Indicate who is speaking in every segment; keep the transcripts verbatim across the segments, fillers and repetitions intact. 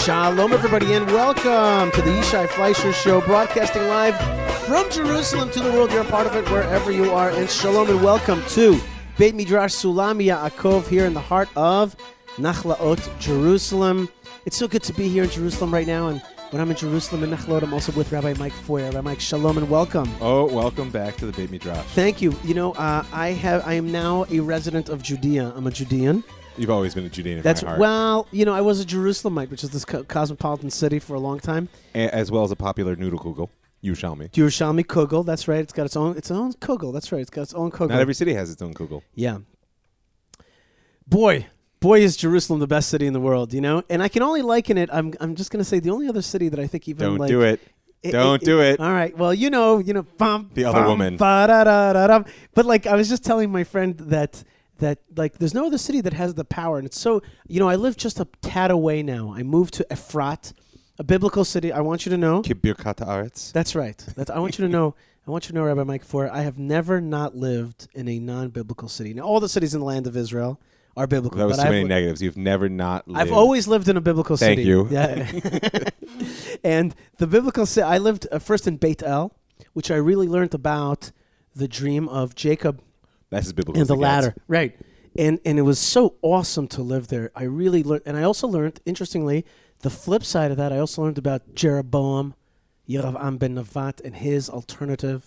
Speaker 1: Shalom, everybody, and welcome to the Yishai Fleischer Show, broadcasting live from Jerusalem to the world. You're a part of it wherever you are. And shalom and welcome to Beit Midrash Sulam Yaakov here in the heart of Nachlaot, Jerusalem. It's so good to be here in Jerusalem right now. And when I'm in Jerusalem and Nachlaot, I'm also with Rabbi Mike Foyer. Rabbi Mike, shalom and welcome.
Speaker 2: Oh, welcome back to the Beit Midrash.
Speaker 1: Thank you. You know, uh, I have I am now a resident of Judea. I'm a Judean.
Speaker 2: You've always been a Judean in
Speaker 1: That's
Speaker 2: my heart.
Speaker 1: well, you know, I was a Jerusalemite, which is this co- cosmopolitan city for a long time.
Speaker 2: A- as well as a popular noodle kugel, Yerushalmi.
Speaker 1: Yerushalmi kugel, that's right. It's got its own its own kugel. That's right. It's got its own kugel.
Speaker 2: Not every city has its own kugel.
Speaker 1: Yeah. Boy, boy, is Jerusalem the best city in the world, you know? And I can only liken it. I'm I'm just going to say the only other city that I think even
Speaker 2: Don't
Speaker 1: like,
Speaker 2: do it.
Speaker 1: it
Speaker 2: Don't
Speaker 1: it,
Speaker 2: do it.
Speaker 1: All right. Well, you know, you know, bum,
Speaker 2: The other
Speaker 1: bum,
Speaker 2: woman.
Speaker 1: ba-da-da-da-dum. But like I was just telling my friend that that like there's no other city that has the power, and it's so, you know, I live just a tad away now. I moved to Efrat, a biblical city. I want you to know.
Speaker 2: Kibirkat Haaretz.
Speaker 1: That's right. That's I want you to know. I want you to know, Rabbi Mike Foyer, I have never not lived in a non-biblical city. Now, all the cities in the land of Israel are biblical.
Speaker 2: That was
Speaker 1: but
Speaker 2: too
Speaker 1: I've
Speaker 2: many
Speaker 1: li-
Speaker 2: negatives. You've never not lived.
Speaker 1: I've always lived in a biblical
Speaker 2: Thank
Speaker 1: city.
Speaker 2: you.
Speaker 1: Yeah. And the biblical city, I lived uh, first in Beit El, which I really learned about the dream of Jacob
Speaker 2: That's as biblical
Speaker 1: and
Speaker 2: as
Speaker 1: the
Speaker 2: it gets.
Speaker 1: ladder. Right. And and it was so awesome to live there. I really learned, and I also learned, interestingly, the flip side of that, I also learned about Jeroboam, Yeravam ben Nevat, and his alternative,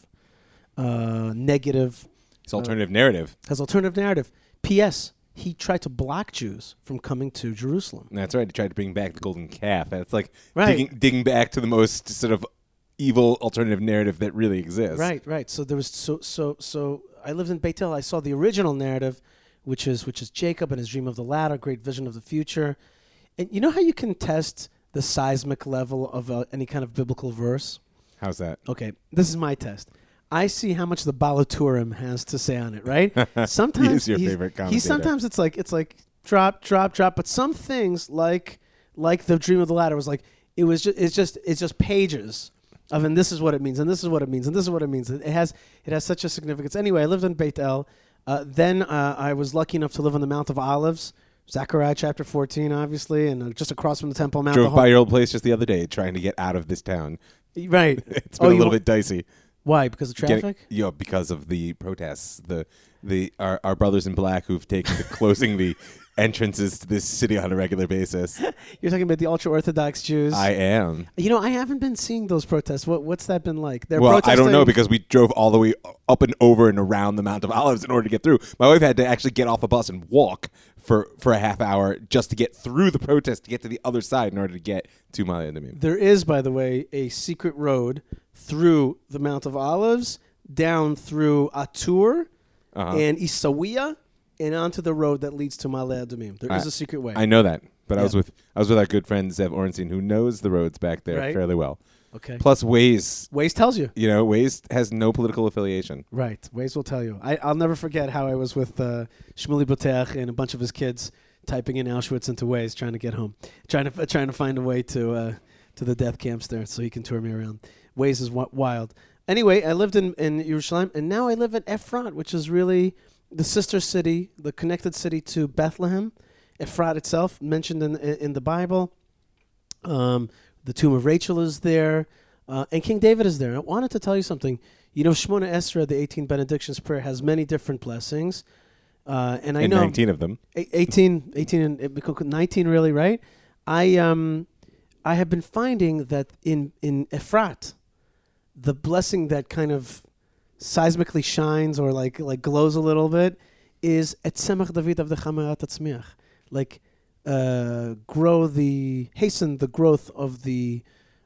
Speaker 1: uh, negative,
Speaker 2: It's alternative narrative.
Speaker 1: his alternative narrative. P S. He tried to block Jews from coming to Jerusalem.
Speaker 2: That's right. He tried to bring back the golden calf. It's like
Speaker 1: Right.
Speaker 2: digging, digging back to the most sort of evil alternative narrative that really exists.
Speaker 1: Right, right. So there was so so so. I lived in Beit El. I saw the original narrative, which is which is Jacob and his dream of the ladder, great vision of the future. And you know how you can test the seismic level of uh, any kind of biblical verse?
Speaker 2: How's that?
Speaker 1: Okay, this is my test. I see how much the Balaturim has to say on it, right? Sometimes
Speaker 2: He is your
Speaker 1: he's-
Speaker 2: favorite
Speaker 1: He
Speaker 2: commentator.
Speaker 1: sometimes it's like it's like drop, drop, drop. But some things like like the dream of the ladder was like it was just it's just it's just pages of, and this is what it means, and this is what it means, and this is what it means. It has it has such a significance. Anyway, I lived in Beit El. Uh, then uh, I was lucky enough to live on the Mount of Olives, Zechariah chapter fourteen, obviously, and uh, just across from the Temple Mount.
Speaker 2: Drove
Speaker 1: the whole-
Speaker 2: by your old place just the other day trying to get out of this town.
Speaker 1: right.
Speaker 2: It's been
Speaker 1: Oh,
Speaker 2: a
Speaker 1: you
Speaker 2: little
Speaker 1: wa-
Speaker 2: bit dicey.
Speaker 1: Why? Because of
Speaker 2: Getting-
Speaker 1: traffic?
Speaker 2: yeah, because of the protests. The the our, our brothers in black who've taken to closing the entrances to this city on a regular basis.
Speaker 1: You're talking about the ultra-Orthodox Jews.
Speaker 2: I am.
Speaker 1: You know, I haven't been seeing those protests. What What's that been like? They're
Speaker 2: Well, I don't know
Speaker 1: protesting-
Speaker 2: because we drove all the way up and over and around the Mount of Olives in order to get through. My wife had to actually get off a bus and walk for, for a half hour just to get through the protest to get to the other side in order to get to Ma'ale Adumim.
Speaker 1: There is, by the way, a secret road through the Mount of Olives, down through Atur
Speaker 2: Uh-huh.
Speaker 1: and Isawiya, and onto the road that leads to Ma'ale Adumim. There is
Speaker 2: I-
Speaker 1: a secret way.
Speaker 2: I know that, but I
Speaker 1: Yeah.
Speaker 2: was with I was with our good friend Zev Orenstein, who knows the roads back there
Speaker 1: Right.
Speaker 2: fairly well.
Speaker 1: Okay.
Speaker 2: Plus, Waze,
Speaker 1: Waze tells you.
Speaker 2: you know, Waze has no political affiliation.
Speaker 1: Right. Waze will tell you. I, I'll never forget how I was with uh, Shmuley Boteach and a bunch of his kids typing in Auschwitz into Waze, trying to get home, trying to uh, trying to find a way to uh, to the death camps there, so he can tour me around. Waze is w- wild. Anyway, I lived in in Yerushalayim, and now I live at Efrat, which is really the sister city, the connected city to Bethlehem. Efrat itself, mentioned in in, in the Bible. Um, the tomb of Rachel is there, uh, and King David is there. I wanted to tell you something. You know, Shemona Esra, the eighteen benedictions prayer, has many different blessings. Uh, and I
Speaker 2: and
Speaker 1: know
Speaker 2: nineteen of them.
Speaker 1: A- eighteen, eighteen, and it beco- nineteen, really, right? I um, I have been finding that in in Efrat, the blessing that kind of seismically shines or like like glows a little bit is Et Tzemach David of the Chamarat Atzmiach, like uh, grow the hasten the growth of the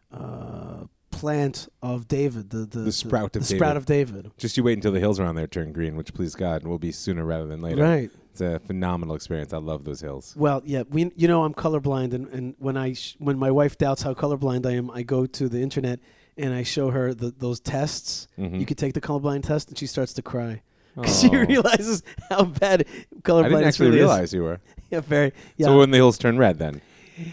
Speaker 1: uh, plant of David, the the,
Speaker 2: The sprout of
Speaker 1: the sprout
Speaker 2: David.
Speaker 1: of David.
Speaker 2: Just you wait until the hills around there turn green, which please God will be sooner rather than later.
Speaker 1: Right.
Speaker 2: It's a phenomenal experience. I love those hills.
Speaker 1: Well, yeah, we you know I'm colorblind, and, and when I sh- when my wife doubts how colorblind I am, I go to the internet and I show her the, those tests.
Speaker 2: Mhm.
Speaker 1: You could take the colorblind test, and she starts to cry because she
Speaker 2: Aw.
Speaker 1: realizes how bad colorblind
Speaker 2: I didn't actually
Speaker 1: really is.
Speaker 2: realize you were.
Speaker 1: Yeah, very. Yeah,
Speaker 2: So when the hills turn red, then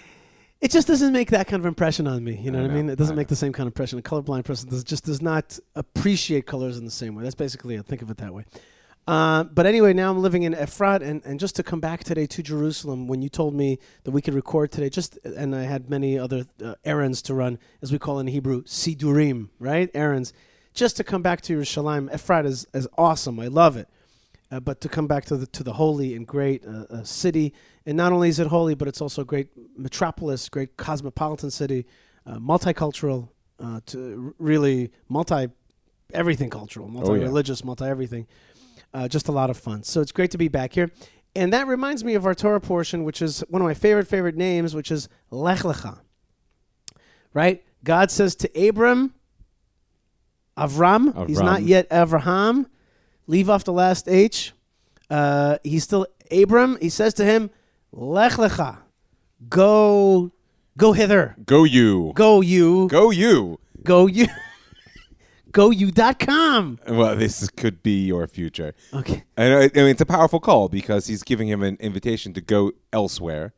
Speaker 1: it just doesn't make that kind of impression on me. You know
Speaker 2: I
Speaker 1: what I
Speaker 2: know,
Speaker 1: mean? It doesn't
Speaker 2: I
Speaker 1: make
Speaker 2: know.
Speaker 1: the same kind of impression. A colorblind person does, just does not appreciate colors in the same way. That's basically it. Think of it that way. Uh, but anyway, now I'm living in Efrat, and, and just to come back today to Jerusalem, when you told me that we could record today, just and I had many other uh, errands to run, as we call in Hebrew, sidurim, right? Errands. Just to come back to Yerushalayim, Efrat is, is awesome. I love it. Uh, but to come back to the to the holy and great uh, uh, city, and not only is it holy, but it's also a great metropolis, great cosmopolitan city, uh, multicultural, uh, to r- really multi everything cultural, multi-religious, oh, yeah. multi-everything. Uh, just a lot of fun. So it's great to be back here. And that reminds me of our Torah portion, which is one of my favorite, favorite names, which is Lech Lecha. Right? God says to Abram, Avram, Avram. He's not yet Avraham. Leave off the last H. Uh, he's still Abram. He says to him, Lech Lecha. Go, go hither.
Speaker 2: Go you.
Speaker 1: Go you.
Speaker 2: Go you.
Speaker 1: Go you. go you dot com.
Speaker 2: Well, this could be your future.
Speaker 1: Okay.
Speaker 2: And I, I mean, it's a powerful call because he's giving him an invitation to go elsewhere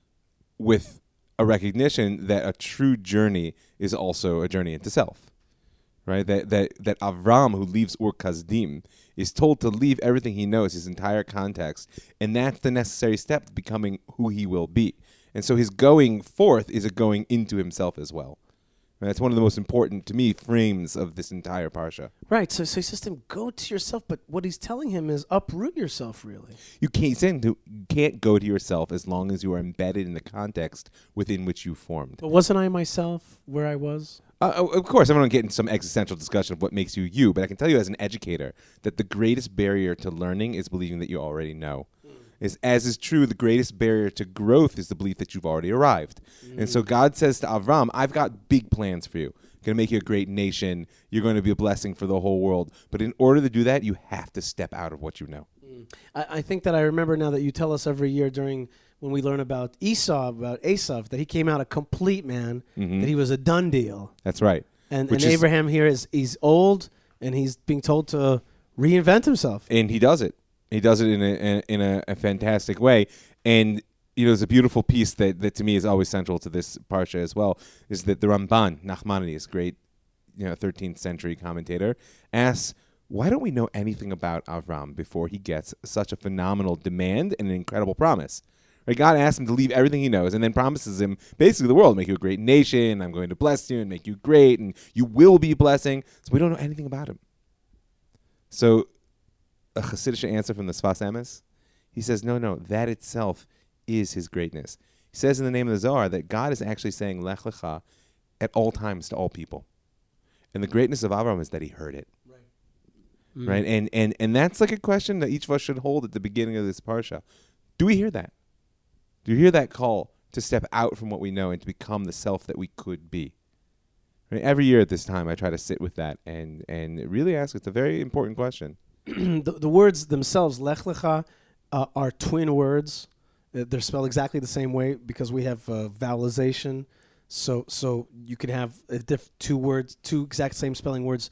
Speaker 2: with a recognition that a true journey is also a journey into self. Right? That that that Avram, who leaves Ur Kasdim, is told to leave everything he knows, his entire context, and that's the necessary step to becoming who he will be. And so his going forth is a going into himself as well. And that's one of the most important, to me, frames of this entire parsha.
Speaker 1: Right. So, so he says to him, go to yourself. But what he's telling him is uproot yourself, really.
Speaker 2: You can't, saying to, you can't go to yourself as long as you are embedded in the context within which you formed.
Speaker 1: But wasn't I myself where I was?
Speaker 2: Uh, of course, I'm going to get into some existential discussion of what makes you you, but I can tell you as an educator that the greatest barrier to learning is believing that you already know. Mm. Is, as is true, the greatest barrier to growth is the belief that you've already arrived. Mm. And so God says to Avram, I've got big plans for you. I'm going to make you a great nation. You're going to be a blessing for the whole world. But in order to do that, you have to step out of what you know.
Speaker 1: Mm. I, I think that I remember now that you tell us every year during when we learn about Esau, about Esav, that he came out a complete man, mm-hmm. that he was a done deal.
Speaker 2: That's right.
Speaker 1: And, and Abraham here is he's old, and he's being told to reinvent himself.
Speaker 2: And he does it. He does it in a in a, a fantastic way. And you know, there's a beautiful piece that, that to me is always central to this parsha as well, is that the Ramban, Nachmanides, great you know, thirteenth century commentator, asks, why don't we know anything about Avram before he gets such a phenomenal demand and an incredible promise? Right, God asks him to leave everything he knows and then promises him basically the world, make you a great nation, I'm going to bless you and make you great, and you will be a blessing. So we don't know anything about him. So a Hasidic answer from the Sfas Emes, he says, no, no, that itself is his greatness. He says in the name of the Zohar that God is actually saying Lech Lecha at all times to all people. And the greatness of Avraham is that he heard it. Right. Mm. Right? And, and, and that's like a question that each of us should hold at the beginning of this parsha. Do we hear that? Do you hear that call to step out from what we know and to become the self that we could be? Right? Every year at this time, I try to sit with that and, and really ask. It's a very important question.
Speaker 1: the, the words themselves, Lech Lecha, uh, are twin words. Uh, they're spelled exactly the same way because we have uh, vowelization. So so you can have a diff- two words, two exact same spelling words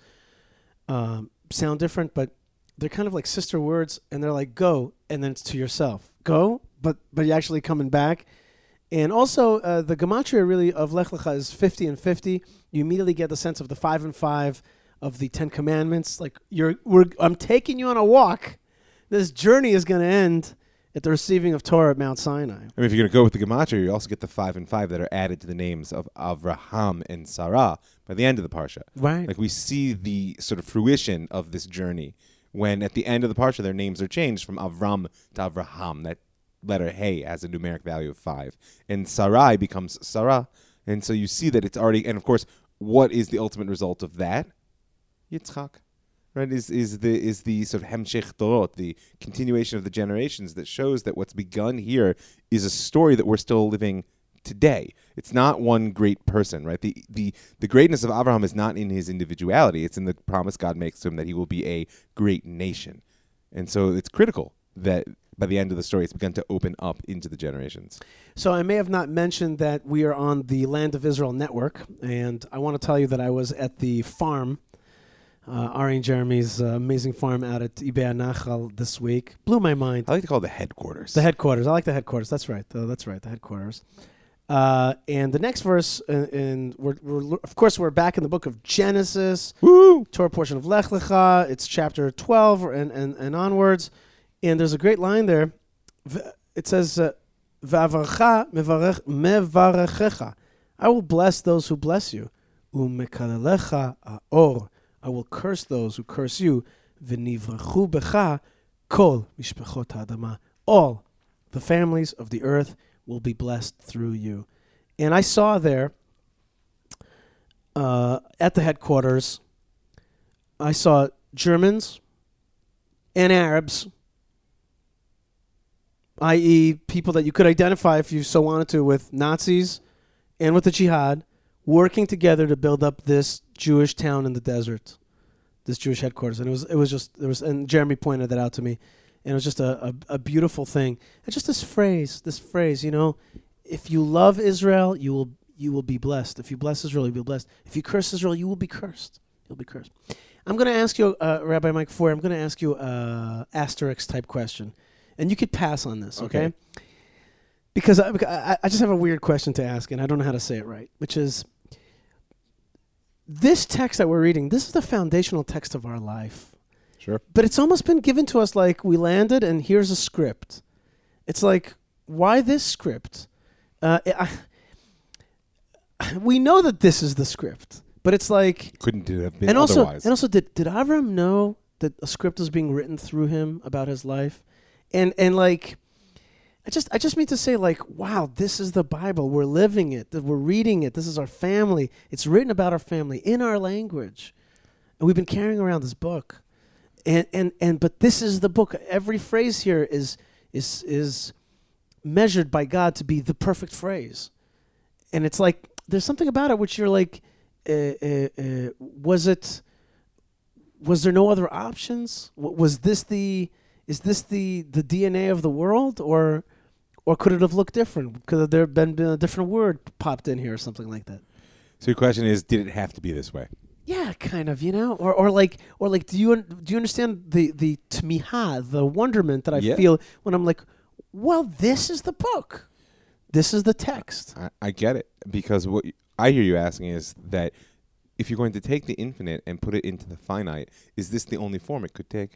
Speaker 1: um, sound different, but they're kind of like sister words, and they're like go, and then it's to yourself. Go, but but you're actually coming back. And also, uh, the gematria really of Lech Lecha is fifty and fifty. You immediately get the sense of the five and five of the Ten Commandments. Like, you're, we're, I'm taking you on a walk. This journey is going to end at the receiving of Torah at Mount Sinai.
Speaker 2: I mean, if you're going to go with the gematria, you also get the five and five that are added to the names of Avraham and Sarah by the end of the parsha.
Speaker 1: Right.
Speaker 2: Like, we see the sort of fruition of this journey when at the end of the parsha their names are changed from Avram to Avraham. That letter Hey has a numeric value of five. And Sarai becomes Sarah. And so you see that it's already, and of course, what is the ultimate result of that? Yitzchak. Right, is is the is the sort of hemshech dorot, the continuation of the generations that shows that what's begun here is a story that we're still living today. It's not one great person, right? The the the greatness of Abraham is not in his individuality. It's in the promise God makes to him that he will be a great nation. And so it's critical that by the end of the story it's begun to open up into the generations.
Speaker 1: So I may have not mentioned that we are on the Land of Israel network, and I want to tell you that I was at the farm, Uh, Ari and Jeremy's uh, amazing farm out at Ibei Nachal this week. Blew my mind.
Speaker 2: I like to call it the headquarters.
Speaker 1: The headquarters. I like the headquarters. That's right. Uh, that's right. The headquarters. Uh, and the next verse, uh, and we're, we're of course we're back in the book of Genesis,
Speaker 2: Woo!
Speaker 1: Torah portion of Lech Lecha. It's chapter twelve and, and, and onwards. And there's a great line there. It says, uh, "V'avarcha mevarech mevarechecha." I will bless those who bless you. U'mekalelecha aor. I will curse those who curse you. V'nivrachu becha kol mishpachot ha'adama. All the families of the earth will be blessed through you. And I saw there, uh, at the headquarters, I saw Germans and Arabs, that is people that you could identify if you so wanted to with Nazis and with the jihad, working together to build up this Jewish town in the desert, this Jewish headquarters. And it was it was just, there was, and Jeremy pointed that out to me, and it was just a, a, a beautiful thing. And just this phrase, this phrase, you know, if you love Israel, you will you will be blessed. If you bless Israel, you'll be blessed. If you curse Israel, you will be cursed. You'll be cursed. I'm going to ask you, uh, Rabbi Mike Foy, I'm going to ask you a asterisk type question. And you could pass on this, okay? okay. Because I, I, I just have a weird question to ask, and I don't know how to say it right, which is, this text that we're reading, this is the foundational text of our life.
Speaker 2: Sure.
Speaker 1: But it's almost been given to us like we landed, and here's a script. It's like, why this script? Uh, I, we know that this is the script, but it's like...
Speaker 2: Couldn't it have been
Speaker 1: and also,
Speaker 2: otherwise?
Speaker 1: And also, did, did Avram know that a script was being written through him about his life? And and like, I just I just mean to say, like, wow, this is the Bible. We're living it. We're reading it. This is our family. It's written about our family in our language, and we've been carrying around this book. And and and but this is the book. Every phrase here is is is measured by God to be the perfect phrase, and it's like there's something about it which you're like, uh, uh, uh, was it? Was there no other options? W- was this the Is this the, the D N A of the world, or or could it have looked different? Could there have been, been a different word popped in here or something like that?
Speaker 2: So your question is, did it have to be this way?
Speaker 1: Yeah, kind of, you know, or or like or like, do you un- do you understand the the tmiha, the wonderment that I
Speaker 2: yeah.
Speaker 1: feel when I'm like, well, this is the book, this is the text.
Speaker 2: I, I get it, because what I hear you asking is that if you're going to take the infinite and put it into the finite, is this the only form it could take?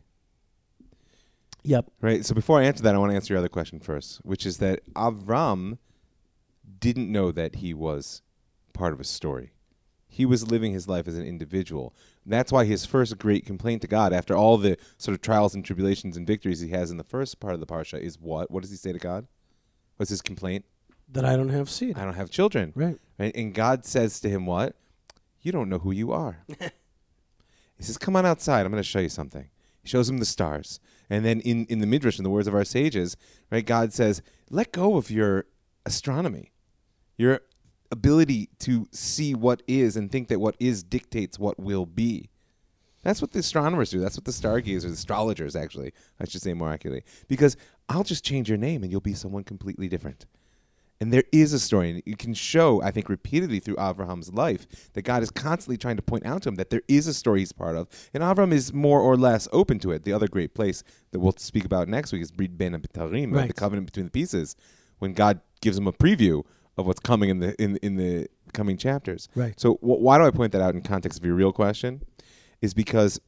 Speaker 1: Yep.
Speaker 2: Right. So before I answer that, I want to answer your other question first, which is that Avram didn't know that he was part of a story. He was living his life as an individual. And that's why his first great complaint to God, after all the sort of trials and tribulations and victories he has in the first part of the parsha, is what? What does he say to God? What's his complaint?
Speaker 1: That I don't have seed.
Speaker 2: I don't have children.
Speaker 1: Right.
Speaker 2: Right. And God says to him, what? You don't know who you are. He says, come on outside. I'm going to show you something. He shows him the stars. And then in, in the Midrash, in the words of our sages, right, God says, let go of your astronomy, your ability to see what is and think that what is dictates what will be. That's what the astronomers do. That's what the stargazers, the astrologers, actually, I should say more accurately. Because I'll just change your name and you'll be someone completely different. And there is a story, and you can show, I think, repeatedly through Avraham's life that God is constantly trying to point out to him that there is a story he's part of, and Avraham is more or less open to it. The other great place that we'll speak about next week is Brit Ben Abitarim, right. The covenant between the pieces, when God gives him a preview of what's coming in the in in the coming chapters.
Speaker 1: Right.
Speaker 2: So wh- why do I point that out in context of your real question? Is because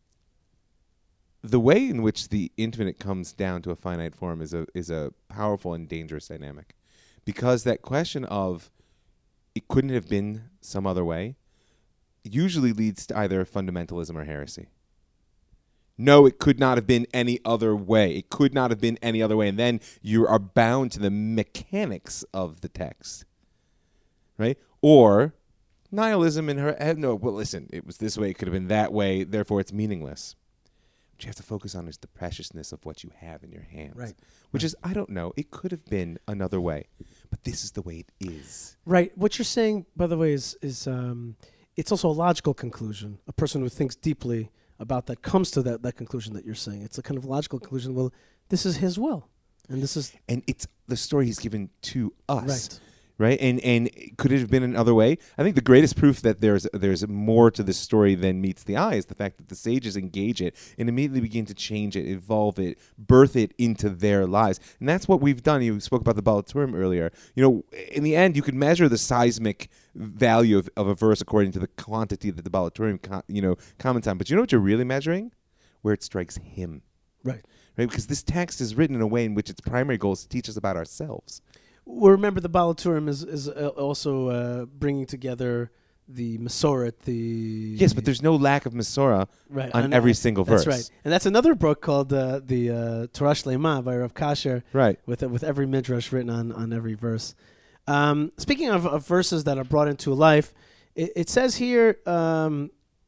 Speaker 2: the way in which the infinite comes down to a finite form is a is a powerful and dangerous dynamic. Because that question of it couldn't have been some other way usually leads to either fundamentalism or heresy. No, it could not have been any other way. It could not have been any other way. And then you are bound to the mechanics of the text. Right? Or nihilism in her head. No, well, listen, it was this way. It could have been that way. Therefore, it's meaningless. What you have to focus on is the preciousness of what you have in your hands.
Speaker 1: Right.
Speaker 2: Which is, I don't know, it could have been another way, but this is the way it is.
Speaker 1: Right. What you're saying, by the way, is is um, it's also a logical conclusion. A person who thinks deeply about that comes to that, that conclusion that you're saying. It's a kind of logical conclusion. Well, this is his will, and this is
Speaker 2: and it's the story he's given to us.
Speaker 1: Right.
Speaker 2: right? And and could it have been another way? I think the greatest proof that there's there's more to this story than meets the eye is the fact that the sages engage it and immediately begin to change it, evolve it, birth it into their lives. And that's what we've done. You spoke about the Baal Turim earlier. You know, in the end, you could measure the seismic value of, of a verse according to the quantity that the Baal Turim, co- you know, comments on. But you know what you're really measuring? Where it strikes him.
Speaker 1: Right.
Speaker 2: Right? Because this text is written in a way in which its primary goal is to teach us about ourselves.
Speaker 1: Well, remember, the Baal Turim is, is uh, also uh, bringing together the Masoret, the...
Speaker 2: Yes, but there's no lack of Masorah
Speaker 1: right,
Speaker 2: on
Speaker 1: on,
Speaker 2: every
Speaker 1: uh,
Speaker 2: single
Speaker 1: that's
Speaker 2: verse.
Speaker 1: That's right. And that's another book called uh, the uh, Torah Shlema by Rav Kasher,
Speaker 2: Right.
Speaker 1: with, uh, with every midrash written on, on every verse. Um, speaking of, of verses that are brought into life, it, it says here, um,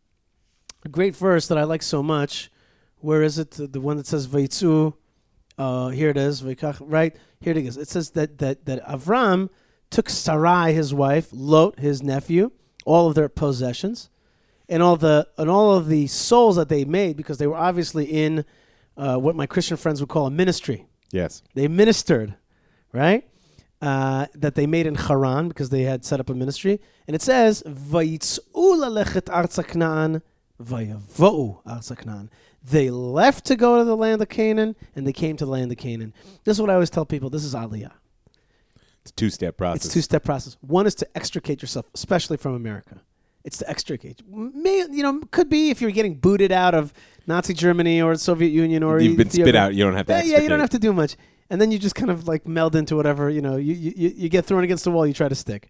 Speaker 1: a great verse that I like so much. Where is it? The one that says Vayitzu. Uh, here it is. Vayikach, right? Here it is. It says that, that, that Avram took Sarai, his wife, Lot, his nephew, all of their possessions, and all the and all of the souls that they made, because they were obviously in uh, what my Christian friends would call a ministry.
Speaker 2: Yes.
Speaker 1: They ministered, right? Uh, that they made in Haran because they had set up a ministry. And it says, Vayitzu lalechet arza Knaan, vayavo'u arza Knaan. They left to go to the land of Canaan, and they came to the land of Canaan. This is what I always tell people. This is Aliyah.
Speaker 2: It's a two-step process.
Speaker 1: It's a two-step process. One is to extricate yourself, especially from America. It's to extricate. May, you know, could be if you're getting booted out of Nazi Germany or the Soviet Union, or
Speaker 2: You've been
Speaker 1: Ethiopia.
Speaker 2: spit out. You don't have to
Speaker 1: Yeah,
Speaker 2: extricate.
Speaker 1: yeah, you don't have to do much. And then you just kind of like meld into whatever, you know, you, you, you get thrown against the wall, you try to stick.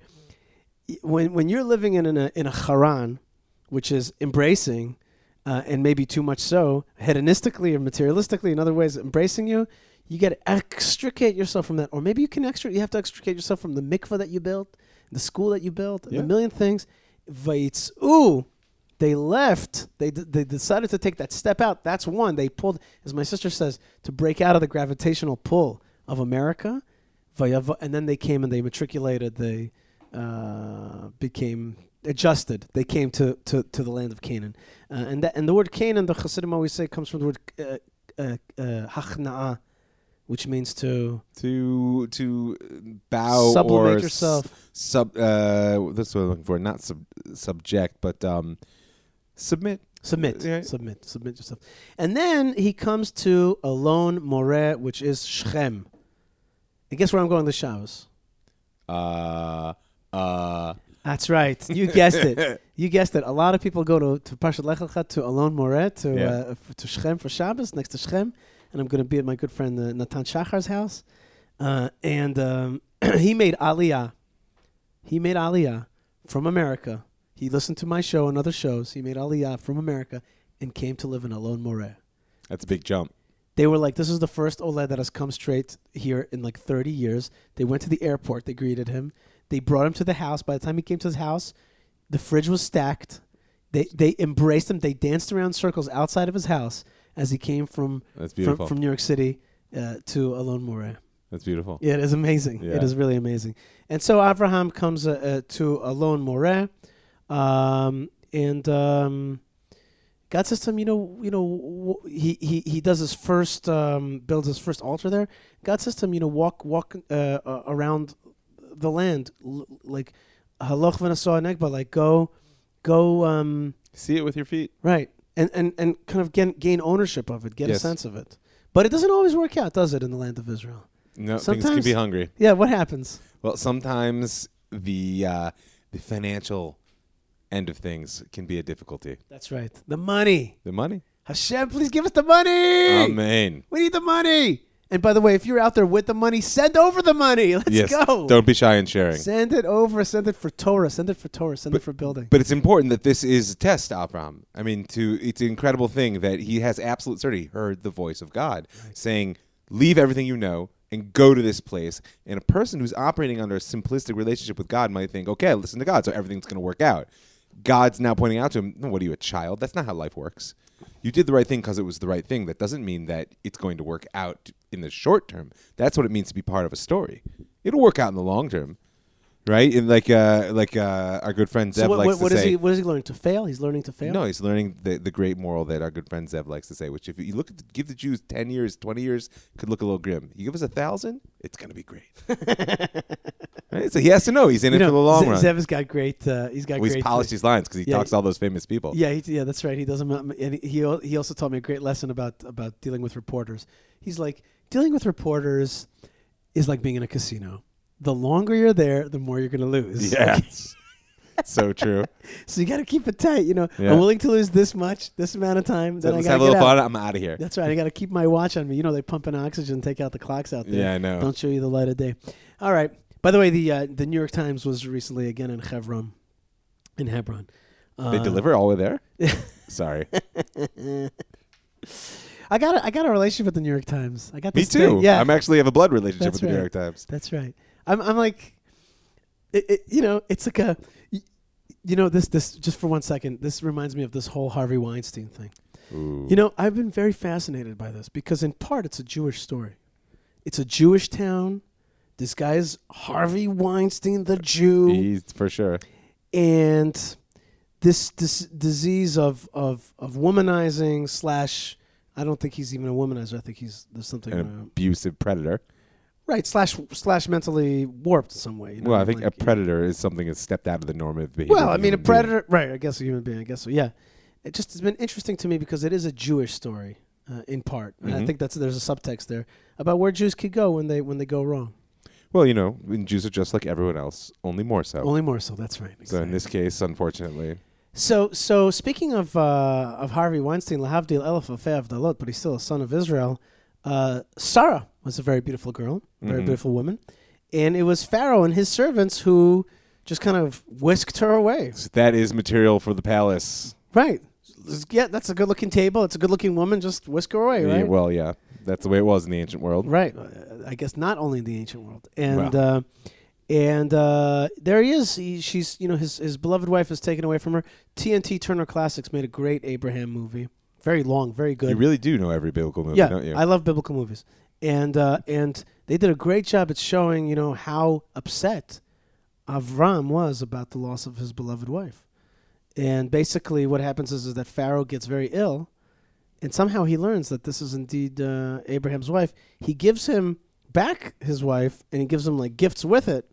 Speaker 1: When when you're living in a, in a Haran, which is embracing, Uh, and maybe too much so, hedonistically or materialistically, in other ways, embracing you, you got to extricate yourself from that. Or maybe you can extra, you have to extricate yourself from the mikvah that you built, the school that you built, and
Speaker 2: Yeah.
Speaker 1: a million things. Vayitzu, they left. They d- they decided to take that step out. That's one. They pulled, as my sister says, to break out of the gravitational pull of America. Vayav- and then they came and they matriculated. They uh, became... adjusted. They came to, to, to the land of Canaan. Uh, and that, and the word Canaan, the Hasidim always say, comes from the word uh, uh, uh, hachna'ah, which means to...
Speaker 2: To to bow
Speaker 1: sublimate
Speaker 2: or
Speaker 1: yourself.
Speaker 2: S- sub. Uh, that's what I'm looking for. Not sub, subject, but um, submit.
Speaker 1: Submit.
Speaker 2: Yeah.
Speaker 1: Submit. Submit yourself. And then he comes to Alon Moreh, which is Shechem. And guess where I'm going this Shabbos?
Speaker 2: Uh, uh...
Speaker 1: That's right. You guessed it. You guessed it. A lot of people go to, to Parshat Lech Lecha, to Alon Moreh, to,
Speaker 2: Yeah.
Speaker 1: uh, f- to Shechem for Shabbos, next to Shechem. And I'm going to be at my good friend uh, Natan Shachar's house. Uh, and um, he made Aliyah. He made Aliyah from America. He listened to my show and other shows. He made Aliyah from America and came to live in Alon Moreh.
Speaker 2: That's a big jump.
Speaker 1: They were like, this is the first Oled that has come straight here in like thirty years. They went to the airport. They greeted him. They brought him to the house. By the time he came to his house, the fridge was stacked. They they embraced him. They danced around circles outside of his house as he came from
Speaker 2: That's
Speaker 1: from,
Speaker 2: beautiful.
Speaker 1: from New York City uh, to Alon Moreh.
Speaker 2: That's beautiful.
Speaker 1: Yeah, it is amazing.
Speaker 2: Yeah.
Speaker 1: It is really amazing. And so Abraham comes uh, uh, to Alon Moreh, um, and um, God says to him, you know, you know, w- he he he does his first um, builds his first altar there. God says to him, you know, walk walk uh, uh, around the land, l- like haloch v'nasah negba, like go, go, um,
Speaker 2: See it with your feet.
Speaker 1: right, and and and kind of gain gain ownership of it, get
Speaker 2: Yes.
Speaker 1: a sense of it. But it doesn't always work out, does it, in the land of Israel?
Speaker 2: No, things
Speaker 1: Sometimes-
Speaker 2: can be hungry.
Speaker 1: Yeah, what happens?
Speaker 2: Well, sometimes the uh, the financial end of things can be a difficulty.
Speaker 1: That's right, the money.
Speaker 2: The money.
Speaker 1: Hashem, please give us the money.
Speaker 2: Amen.
Speaker 1: We need the money. And by the way, if you're out there with the money, send over the money. Let's
Speaker 2: Yes.
Speaker 1: go.
Speaker 2: Don't be shy in sharing.
Speaker 1: Send it over. Send it for Torah. Send it for Torah. Send it for building.
Speaker 2: But it's important that this is a test, Abraham. I mean, to it's an incredible thing that he has absolute certainty heard the voice of God saying, leave everything you know and go to this place. And a person who's operating under a simplistic relationship with God might think, okay, listen to God, so everything's going to work out. God's now pointing out to him, no, what are you, a child? That's not how life works. You did the right thing because it was the right thing. That doesn't mean that it's going to work out in the short term. That's what it means to be part of a story. It'll work out in the long term, right? And like uh, like uh, our good friend Zev
Speaker 1: So what,
Speaker 2: likes
Speaker 1: what, what
Speaker 2: to
Speaker 1: is
Speaker 2: say.
Speaker 1: he? What is he learning to fail? He's learning to fail.
Speaker 2: No, he's learning the, the great moral that our good friend Zev likes to say, which if you look at the, give the Jews ten years, twenty years, could look a little grim. You give us a thousand, it's going to be great. Right? So he has to know he's in
Speaker 1: You
Speaker 2: it
Speaker 1: know,
Speaker 2: for the long
Speaker 1: Z-
Speaker 2: run.
Speaker 1: Zev has got great. Uh, he's got
Speaker 2: Well, he's
Speaker 1: great.
Speaker 2: polished his lines because he
Speaker 1: Yeah,
Speaker 2: talks to all those famous people.
Speaker 1: Yeah, he, yeah, that's right. He doesn't. And he he also taught me a great lesson about about dealing with reporters. He's like, dealing with reporters is like being in a casino. The longer you're there, the more you're going to lose.
Speaker 2: Yeah. So true.
Speaker 1: So you got to keep it tight. You know,
Speaker 2: Yeah.
Speaker 1: I'm willing to lose this much, this amount of time.
Speaker 2: So
Speaker 1: Then I
Speaker 2: let's
Speaker 1: got
Speaker 2: have
Speaker 1: to
Speaker 2: a
Speaker 1: get
Speaker 2: little
Speaker 1: out.
Speaker 2: fun. I'm out of here.
Speaker 1: That's right. I got to keep my watch on me. You know, they pump in oxygen, take out the clocks out there.
Speaker 2: Yeah, I know.
Speaker 1: Don't show you the light of day. All right. By the way, the uh, the New York Times was recently again in Hebron. In Hebron. Uh,
Speaker 2: They deliver all the way there? Sorry.
Speaker 1: I got a, I got a relationship with the New York Times. I got
Speaker 2: Me
Speaker 1: this
Speaker 2: too.
Speaker 1: thing- Yeah,
Speaker 2: I'm actually have a blood relationship
Speaker 1: That's
Speaker 2: with the New
Speaker 1: right.
Speaker 2: York Times.
Speaker 1: that's right. I'm I'm like, it, it, you know, it's like a, y- you know, this this just for one second. This reminds me of this whole Harvey Weinstein thing.
Speaker 2: Ooh.
Speaker 1: You know, I've been very fascinated by this because in part it's a Jewish story. It's a Jewish town. This guy's Harvey Weinstein, the Jew.
Speaker 2: He's for sure.
Speaker 1: And this this disease of of of womanizing slash I don't think he's even a womanizer. I think he's there's something
Speaker 2: An
Speaker 1: uh,
Speaker 2: abusive predator.
Speaker 1: right slash slash mentally warped in some way. You know?
Speaker 2: Well, I think
Speaker 1: Like,
Speaker 2: a predator is something that's stepped out of the normative behavior.
Speaker 1: Well,
Speaker 2: of
Speaker 1: I
Speaker 2: a
Speaker 1: mean, a
Speaker 2: human being.
Speaker 1: predator, right? I guess a human being. I guess so. Yeah, it just has been interesting to me because it is a Jewish story uh, in part, and I
Speaker 2: Mhm.
Speaker 1: think that's there's a subtext there about where Jews could go when they when they go wrong.
Speaker 2: Well, you know, and Jews are just like everyone else, only more so.
Speaker 1: Only more so. That's right.
Speaker 2: So in
Speaker 1: exactly.
Speaker 2: this case, unfortunately,
Speaker 1: So, so speaking of uh, of Harvey Weinstein, lahavdil elef alfei avdalot, but he's still a son of Israel. Uh, Sarah was a very beautiful girl, very
Speaker 2: Mhm.
Speaker 1: beautiful woman, and it was Pharaoh and his servants who just kind of whisked her away.
Speaker 2: that is material for the palace.
Speaker 1: Right? Yeah, that's a good-looking table. It's a good-looking woman. Just whisk her away,
Speaker 2: Yeah,
Speaker 1: right?
Speaker 2: well, yeah, that's the way it was in the ancient world.
Speaker 1: Right. Uh, I guess not only in the ancient world, and.
Speaker 2: Well.
Speaker 1: Uh, And uh, there he is. He, she's, you know, his his beloved wife is taken away from her. T N T Turner Classics made a great Abraham movie, very long, very good.
Speaker 2: You really do know every biblical movie,
Speaker 1: yeah,
Speaker 2: don't you?
Speaker 1: I love biblical movies, and uh, and they did a great job at showing, you know, how upset Avram was about the loss of his beloved wife. And basically, what happens is, is that Pharaoh gets very ill, and somehow he learns that this is indeed uh, Abraham's wife. He gives him back his wife, and he gives him like gifts with it.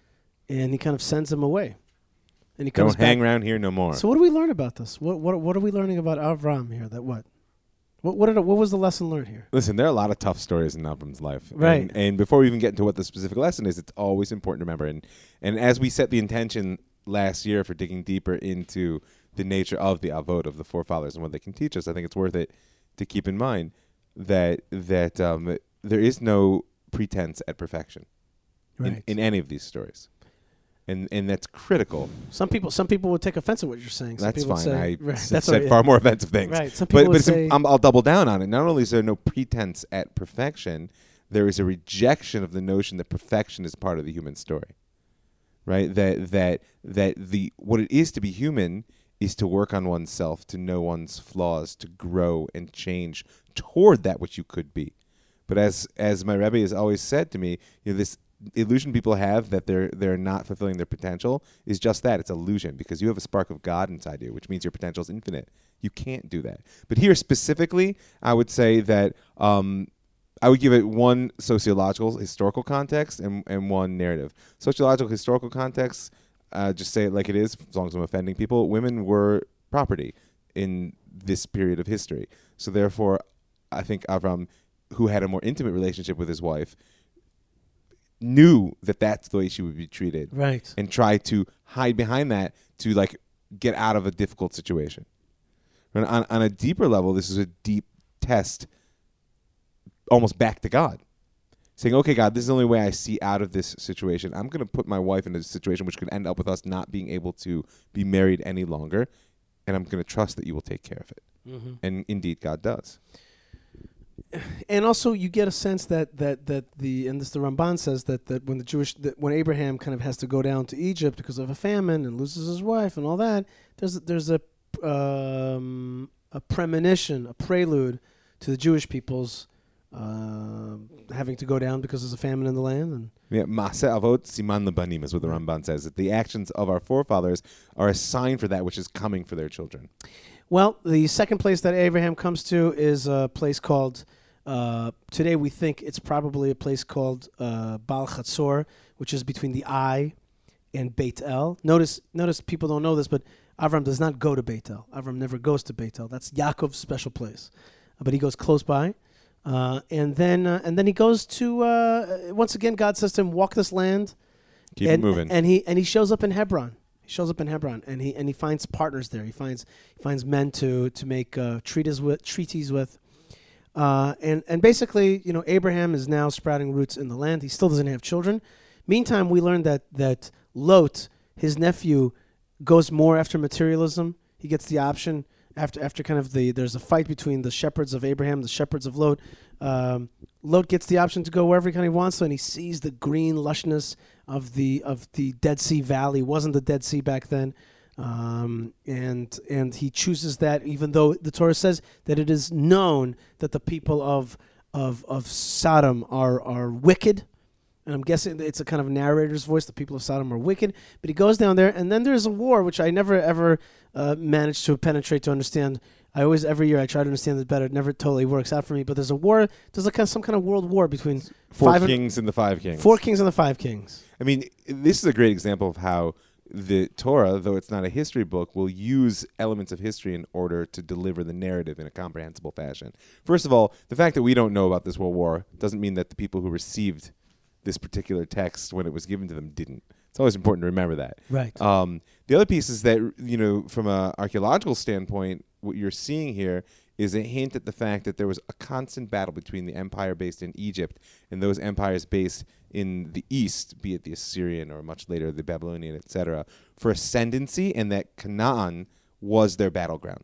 Speaker 1: And he kind of sends him away, and he comes
Speaker 2: Don't hang
Speaker 1: back.
Speaker 2: around here no more.
Speaker 1: So what do we learn about this? What what what are we learning about Avram here? That what? What what, did, what was the lesson learned here?
Speaker 2: Listen, there are a lot of tough stories in Avram's life.
Speaker 1: Right.
Speaker 2: And, and before we even get into what the specific lesson is, it's always important to remember. And, and as we set the intention last year for digging deeper into the nature of the Avot, of the forefathers, and what they can teach us, I think it's worth it to keep in mind that that um, there is no pretense at perfection
Speaker 1: Right.
Speaker 2: in, in any of these stories. And and that's critical.
Speaker 1: Some people some people would take offense at what you're saying. Some
Speaker 2: That's
Speaker 1: people
Speaker 2: fine.
Speaker 1: would say,
Speaker 2: I
Speaker 1: right,
Speaker 2: s-
Speaker 1: that's
Speaker 2: said
Speaker 1: what-
Speaker 2: far more offensive things.
Speaker 1: Right. Some people
Speaker 2: But, but
Speaker 1: would
Speaker 2: it's,
Speaker 1: say,
Speaker 2: I'm, I'll double down on it. Not only is there no pretense at perfection, there is a rejection of the notion that perfection is part of the human story. Right? That that that the what it is to be human is to work on oneself, to know one's flaws, to grow and change toward that which you could be. But as as my Rebbe has always said to me, you know, this illusion people have that they're they're not fulfilling their potential is just that. It's illusion, because you have a spark of God inside you, which means your potential is infinite. You can't do that. But here specifically, I would say that um, I would give it one sociological, historical context and, and one narrative. Sociological, historical context, uh, just say it like it is, as long as I'm offending people. Women were property in this period of history. So therefore, I think Avram, who had a more intimate relationship with his wife, knew that that's the way she would be treated,
Speaker 1: right.
Speaker 2: and tried to hide behind that to like get out of a difficult situation. And on, on a deeper level, this is a deep test, almost back to God, saying, okay, God, this is the only way I see out of this situation. I'm going to put my wife in a situation which could end up with us not being able to be married any longer, and I'm going to trust that you will take care of it.
Speaker 1: Mm-hmm.
Speaker 2: And indeed, God does.
Speaker 1: And also, you get a sense that that that the and this the Ramban says that that when the Jewish that when Abraham kind of has to go down to Egypt because of a famine and loses his wife and all that, there's there's a um, a premonition, a prelude to the Jewish people's uh, having to go down because there's a famine in the land. And
Speaker 2: Yeah, Maaseh Avot Siman Lebanim is what the Ramban says, that the actions of our forefathers are a sign for that which is coming for their children.
Speaker 1: well, the second place that Abraham comes to is a place called. Uh, today we think it's probably a place called uh, Baal Chatzor, which is between the eye and Beit El. Notice, notice people don't know this, but Avram does not go to Beit El. Avram never goes to Beit El. That's Yaakov's special place, uh, but he goes close by, uh, and then uh, and then he goes to uh, once again. God says to him, "Walk this land."
Speaker 2: Keep
Speaker 1: and,
Speaker 2: it moving.
Speaker 1: And he and he shows up in Hebron. He shows up in Hebron, and he and he finds partners there. He finds he finds men to to make uh, treaties with treaties with, uh, and and basically, you know, Abraham is now sprouting roots in the land. He still doesn't have children. Meantime, we learned that that Lot, his nephew, goes more after materialism. He gets the option after after kind of the there's a fight between the shepherds of Abraham, the shepherds of Lot. Um, Lot gets the option to go wherever he kind of wants to, and he sees the green lushness of the of the Dead Sea Valley. It wasn't the Dead Sea back then, um, and and he chooses that, even though the Torah says that it is known that the people of of of Sodom are are wicked. And I'm guessing it's a kind of narrator's voice. The people of Sodom are wicked. But he goes down there, and then there's a war, which I never, ever uh, managed to penetrate to understand. I always, every year, I try to understand it better. It never totally works out for me. But there's a war. There's like a, some kind of world war between
Speaker 2: Four
Speaker 1: five
Speaker 2: kings and, and the five kings.
Speaker 1: Four kings and the five kings.
Speaker 2: I mean, this is a great example of how the Torah, though it's not a history book, will use elements of history in order to deliver the narrative in a comprehensible fashion. First of all, the fact that we don't know about this world war doesn't mean that the people who received this particular text when it was given to them didn't. It's always important to remember that.
Speaker 1: Right.
Speaker 2: Um, the other piece is that, you know, from an archaeological standpoint, what you're seeing here is a hint at the fact that there was a constant battle between the empire based in Egypt and those empires based in the east, be it the Assyrian or much later the Babylonian, et cetera, for ascendancy, and that Canaan was their battleground.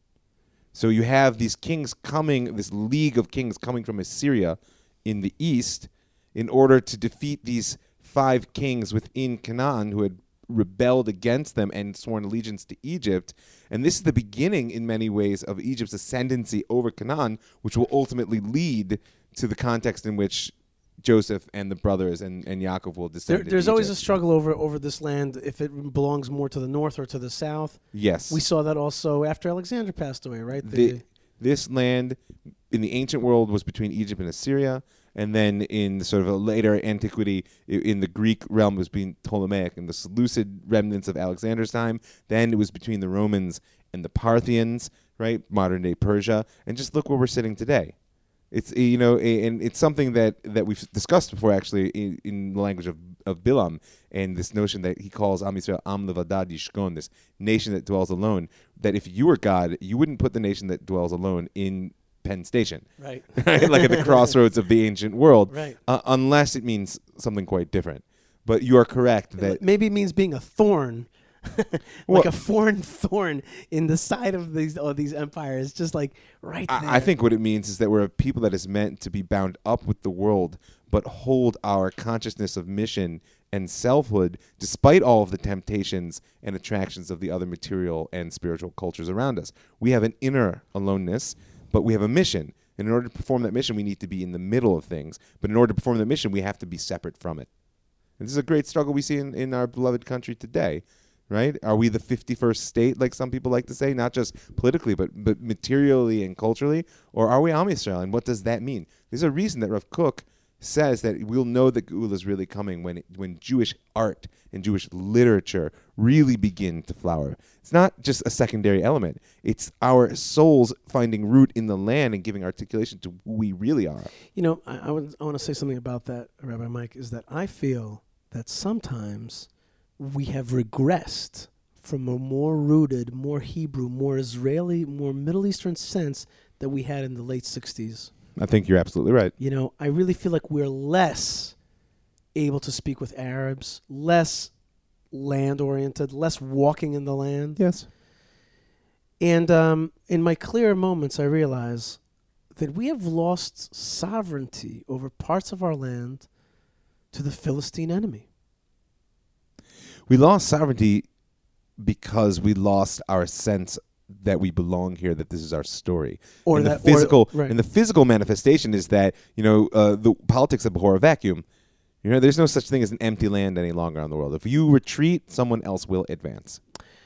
Speaker 2: So you have these kings coming, this league of kings coming from Assyria in the east, in order to defeat these five kings within Canaan who had rebelled against them and sworn allegiance to Egypt. And this is the beginning, in many ways, of Egypt's ascendancy over Canaan, which will ultimately lead to the context in which Joseph and the brothers and, and Yaakov will descend.
Speaker 1: There, there's always a
Speaker 2: Egypt.
Speaker 1: struggle over, over this land, if it belongs more to the north or to the south.
Speaker 2: Yes.
Speaker 1: We saw that also after Alexander passed away, right?
Speaker 2: The, this land in the ancient world was between Egypt and Assyria. And then in the sort of a later antiquity, in the Greek realm, it was between Ptolemaic and the Seleucid remnants of Alexander's time. Then it was between the Romans and the Parthians, right? Modern day Persia. And just look where we're sitting today. It's, you know, and it's something that, that we've discussed before, actually, in, in the language of, of Bilam, and this notion that he calls Am Yisrael Am Levadad Yishkon, this nation that dwells alone, that if you were God, you wouldn't put the nation that dwells alone in Penn Station,
Speaker 1: right?
Speaker 2: right? Like at the crossroads of the ancient world,
Speaker 1: right?
Speaker 2: Uh, unless it means something quite different. But you are correct that
Speaker 1: maybe it means being a thorn, like
Speaker 2: well,
Speaker 1: a foreign thorn in the side of these of these empires, just like right there.
Speaker 2: I, I think what it means is that we're a people that is meant to be bound up with the world, but hold our consciousness of mission and selfhood, despite all of the temptations and attractions of the other material and spiritual cultures around us. We have an inner aloneness, but we have a mission. And in order to perform that mission, we need to be in the middle of things. But in order to perform that mission, we have to be separate from it. And this is a great struggle we see in, in our beloved country today, right? Are we the fifty-first state, like some people like to say, not just politically, but but materially and culturally? Or are we Am Yisrael? And what does that mean? There's a reason that Rav Kook says that we'll know that Geula is really coming when it, when Jewish art and Jewish literature really begin to flower. It's not just a secondary element. It's our souls finding root in the land and giving articulation to who we really are.
Speaker 1: You know, I, I, would, I want to say something about that, Rabbi Mike, is that I feel that sometimes we have regressed from a more rooted, more Hebrew, more Israeli, more Middle Eastern sense that we had in the late sixties.
Speaker 2: I think you're absolutely right.
Speaker 1: You know, I really feel like we're less able to speak with Arabs, less land-oriented, less walking in the land.
Speaker 2: Yes.
Speaker 1: And um, in my clearer moments, I realize that we have lost sovereignty over parts of our land to the Philistine enemy.
Speaker 2: We lost sovereignty because we lost our sense that we belong here, that this is our story.
Speaker 1: Or
Speaker 2: and
Speaker 1: that
Speaker 2: the physical
Speaker 1: or, right.
Speaker 2: and the physical manifestation is that, you know, uh, the politics abhor a vacuum. You know, there's no such thing as an empty land any longer in the world. If you retreat, someone else will advance.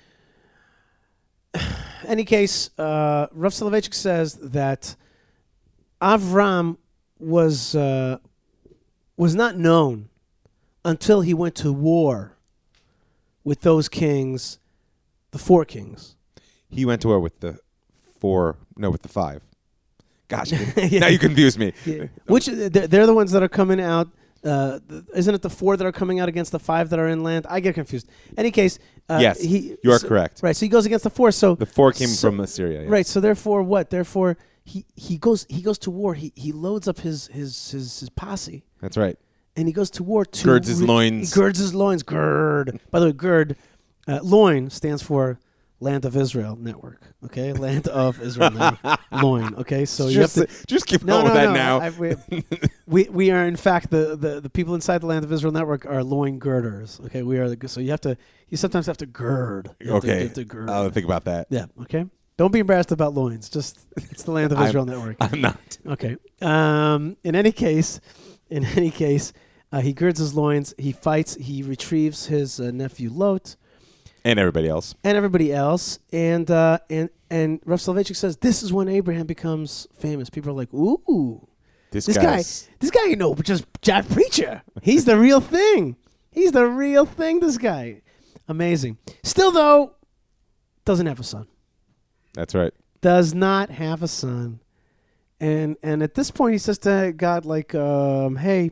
Speaker 1: Any case, uh, Rav Soloveitchik says that Avram was uh, was not known until he went to war with those kings, the four kings.
Speaker 2: He went to war with the four, no, with the five. Gosh,
Speaker 1: Yeah.
Speaker 2: now you confuse me.
Speaker 1: Yeah. Which they're, they're the ones that are coming out. Uh, th- isn't it the four that are coming out against the five that are in land? I get confused. Any case, uh,
Speaker 2: Yes,
Speaker 1: he,
Speaker 2: you are
Speaker 1: so-
Speaker 2: correct.
Speaker 1: Right, so he goes against the four. So
Speaker 2: The four came
Speaker 1: So-
Speaker 2: from Assyria. Yeah.
Speaker 1: right, so therefore, what? Therefore, he, he goes he goes to war. He he loads up his his his, his posse,
Speaker 2: That's right.
Speaker 1: and he goes to war to
Speaker 2: Girds his loins.
Speaker 1: He girds his loins. Gird. By the way, gird, uh, loin stands for Land of Israel Network. Okay, Land of Israel Network. Loin. Okay, so you have
Speaker 2: just,
Speaker 1: to.
Speaker 2: just keep
Speaker 1: No,
Speaker 2: going
Speaker 1: no,
Speaker 2: with that
Speaker 1: no.
Speaker 2: now.
Speaker 1: I, we, we we are in fact the, the, the people inside the Land of Israel Network are loin girders. Okay, we are the so you have to you sometimes have to gird. You have to-
Speaker 2: Okay.
Speaker 1: you have to gird.
Speaker 2: I'll think about that.
Speaker 1: Yeah. Okay. Don't be embarrassed about loins. Just it's the Land of
Speaker 2: I'm-
Speaker 1: Israel Network.
Speaker 2: I'm not.
Speaker 1: Okay. Um. In any case, in any case, uh, he girds his loins. He fights. He retrieves his uh, nephew Lot
Speaker 2: And everybody else.
Speaker 1: and everybody else. And uh, and and Rav Soloveitchik says this is when Abraham becomes famous. People are like, ooh,
Speaker 2: This,
Speaker 1: this guy,
Speaker 2: guy's,
Speaker 1: this guy, you know, just Jack Preacher. He's the real thing. He's the real thing. This guy, amazing. Still though, doesn't have a son.
Speaker 2: That's right.
Speaker 1: Does not have a son. And and at this point he says to God, like, um, hey,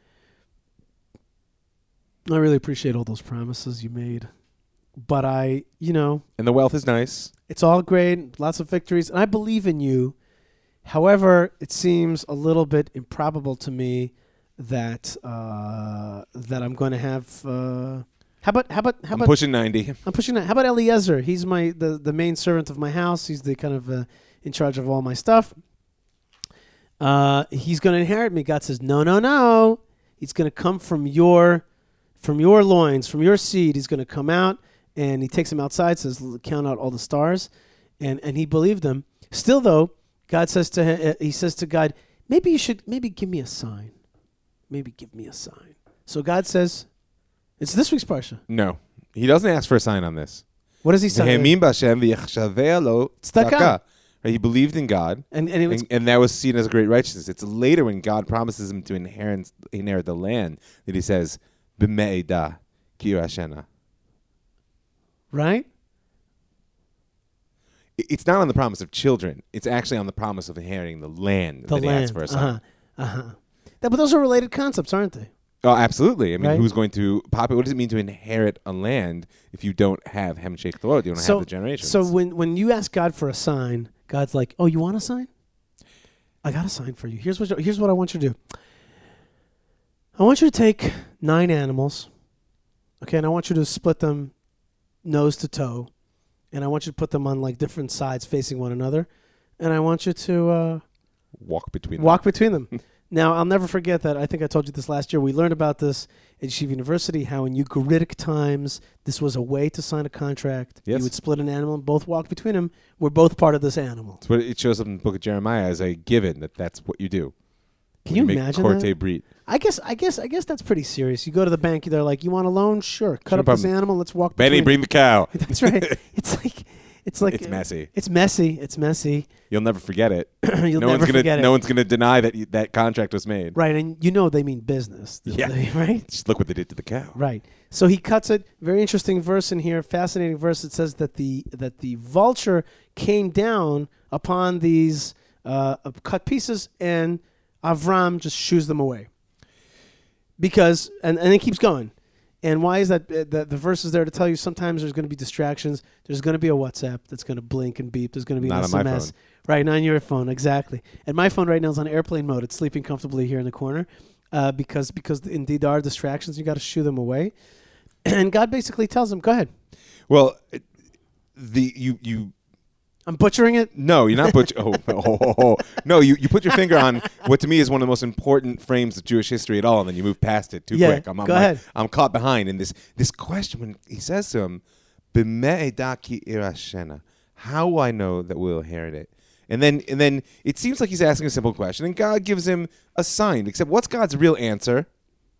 Speaker 1: I really appreciate all those promises you made. But I, you know,
Speaker 2: And the wealth is nice.
Speaker 1: it's all great, lots of victories, and I believe in you. However, it seems a little bit improbable to me that uh, that I'm going to have. Uh, how about how about how
Speaker 2: I'm
Speaker 1: about
Speaker 2: pushing ninety.
Speaker 1: I'm pushing that. How about Eliezer? He's my the, the main servant of my house. He's the kind of uh, in charge of all my stuff. Uh, he's going to inherit me. God says, no, no, no. He's going to come from your from your loins, from your seed. He's going to come out, and he takes him outside, says, count out all the stars, and and he believed him. Still, though, God says to him, uh, he says to God, maybe you should maybe give me a sign. Maybe give me a sign. So God says, it's this week's parsha.
Speaker 2: No. He doesn't ask for a sign on this.
Speaker 1: What does he say?
Speaker 2: V'he'emin b'Hashem v'yachshaveh lo
Speaker 1: Tzedakah.
Speaker 2: tzedakah. Right, he believed in God,
Speaker 1: And and it was
Speaker 2: and, and that was seen as a great righteousness. It's later when God promises him to inherit inherit the land that he says, "B'me'edah ki yirashena."
Speaker 1: right.
Speaker 2: I- It's not on the promise of children. It's actually on the promise of inheriting the land
Speaker 1: The
Speaker 2: that he
Speaker 1: land.
Speaker 2: asked for a son.
Speaker 1: Uh-huh. Uh-huh. That, but those are related concepts, aren't they?
Speaker 2: Oh, absolutely. I mean,
Speaker 1: Right.
Speaker 2: who's going to pop it? What does it mean to inherit a land if you don't have Hemshech Torah? You don't
Speaker 1: So-
Speaker 2: have the generations.
Speaker 1: So when, when you ask God for a sign, God's like, oh, you want a sign? I got a sign for you. Here's what here's what I want you to do. I want you to take nine animals, okay, and I want you to split them nose to toe, and I want you to put them on like different sides facing one another, and I want you to uh,
Speaker 2: walk between
Speaker 1: walk between them. Now, I'll never forget that. I think I told you this last year. We learned about this at Yeshiva University, how in Ugaritic times, this was a way to sign a contract.
Speaker 2: Yes.
Speaker 1: You would split an animal and both walk between them. We're both part of this animal.
Speaker 2: That's what it shows up in the book of Jeremiah as a given that that's what you do.
Speaker 1: Can
Speaker 2: When
Speaker 1: you
Speaker 2: make
Speaker 1: imagine
Speaker 2: corte
Speaker 1: that?
Speaker 2: brit.
Speaker 1: I guess, I guess, I guess that's pretty serious. You go to the bank, they're like, "You want a loan? Sure. Cut
Speaker 2: Sure
Speaker 1: up this
Speaker 2: problem.
Speaker 1: animal. Let's walk."
Speaker 2: Benny,
Speaker 1: between
Speaker 2: bring the cow.
Speaker 1: That's right. It's like, it's like
Speaker 2: It's messy.
Speaker 1: It's messy. It's messy.
Speaker 2: You'll never forget it.
Speaker 1: You'll
Speaker 2: no
Speaker 1: never
Speaker 2: one's gonna,
Speaker 1: forget
Speaker 2: No
Speaker 1: it.
Speaker 2: one's going to deny that you, that contract was made.
Speaker 1: Right, and you know they mean business. don't
Speaker 2: Yeah.
Speaker 1: they? Right.
Speaker 2: Just look what they did to the cow.
Speaker 1: Right. So he cuts it. Very interesting verse in here. Fascinating verse. It says that the that the vulture came down upon these uh, cut pieces, and Avram just shoos them away. Because and, and it keeps going. And why is that? Uh, the, the verse is there to tell you sometimes there's going to be distractions. There's going to be a WhatsApp that's going to blink and beep. There's going to be an
Speaker 2: Not
Speaker 1: S
Speaker 2: on
Speaker 1: M
Speaker 2: my
Speaker 1: S.
Speaker 2: phone.
Speaker 1: Right, not on your phone, exactly. And my phone right now is on airplane mode. It's sleeping comfortably here in the corner uh, because because indeed there are distractions. You got to shoo them away. And God basically tells him, "Go ahead."
Speaker 2: Well, it- the you you
Speaker 1: I'm butchering it.
Speaker 2: no, you're not butch. oh, oh, oh, oh. No, you, you put your finger on what to me is one of the most important frames of Jewish history at all, and then you move past it too
Speaker 1: Yeah,
Speaker 2: quick. I'm, I'm
Speaker 1: go
Speaker 2: like-
Speaker 1: ahead.
Speaker 2: I'm caught behind in this this question when he says to him, "B'me'edah ki irashena." How will I know that we'll inherit it? And then and then it seems like he's asking a simple question, and God gives him a sign. Except, what's God's real answer?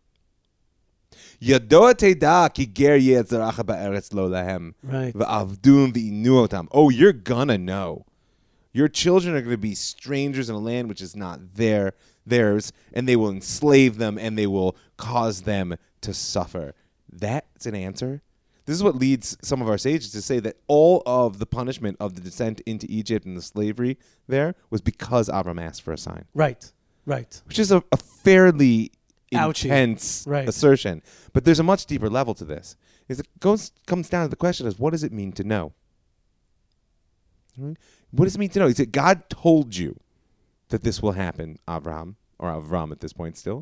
Speaker 2: Yadoa teda ki ger yetzaracha ba'eretz lo lahem.
Speaker 1: Right.
Speaker 2: V'avdun v'inu otam. Oh, you're gonna know. Your children are going to be strangers in a land which is not their theirs, and they will enslave them, and they will cause them to suffer. That's an answer. This is what leads some of our sages to say that all of the punishment of the descent into Egypt and the slavery there was because Avram asked for a sign.
Speaker 1: Right, right.
Speaker 2: Which is a, a fairly
Speaker 1: Ouchie.
Speaker 2: intense
Speaker 1: Right.
Speaker 2: assertion. But there's a much deeper level to this. Is it goes comes down to the question is, what does it mean to know? Right? What does it mean to know? Is it God told you that this will happen, Avraham, or Avram at this point still?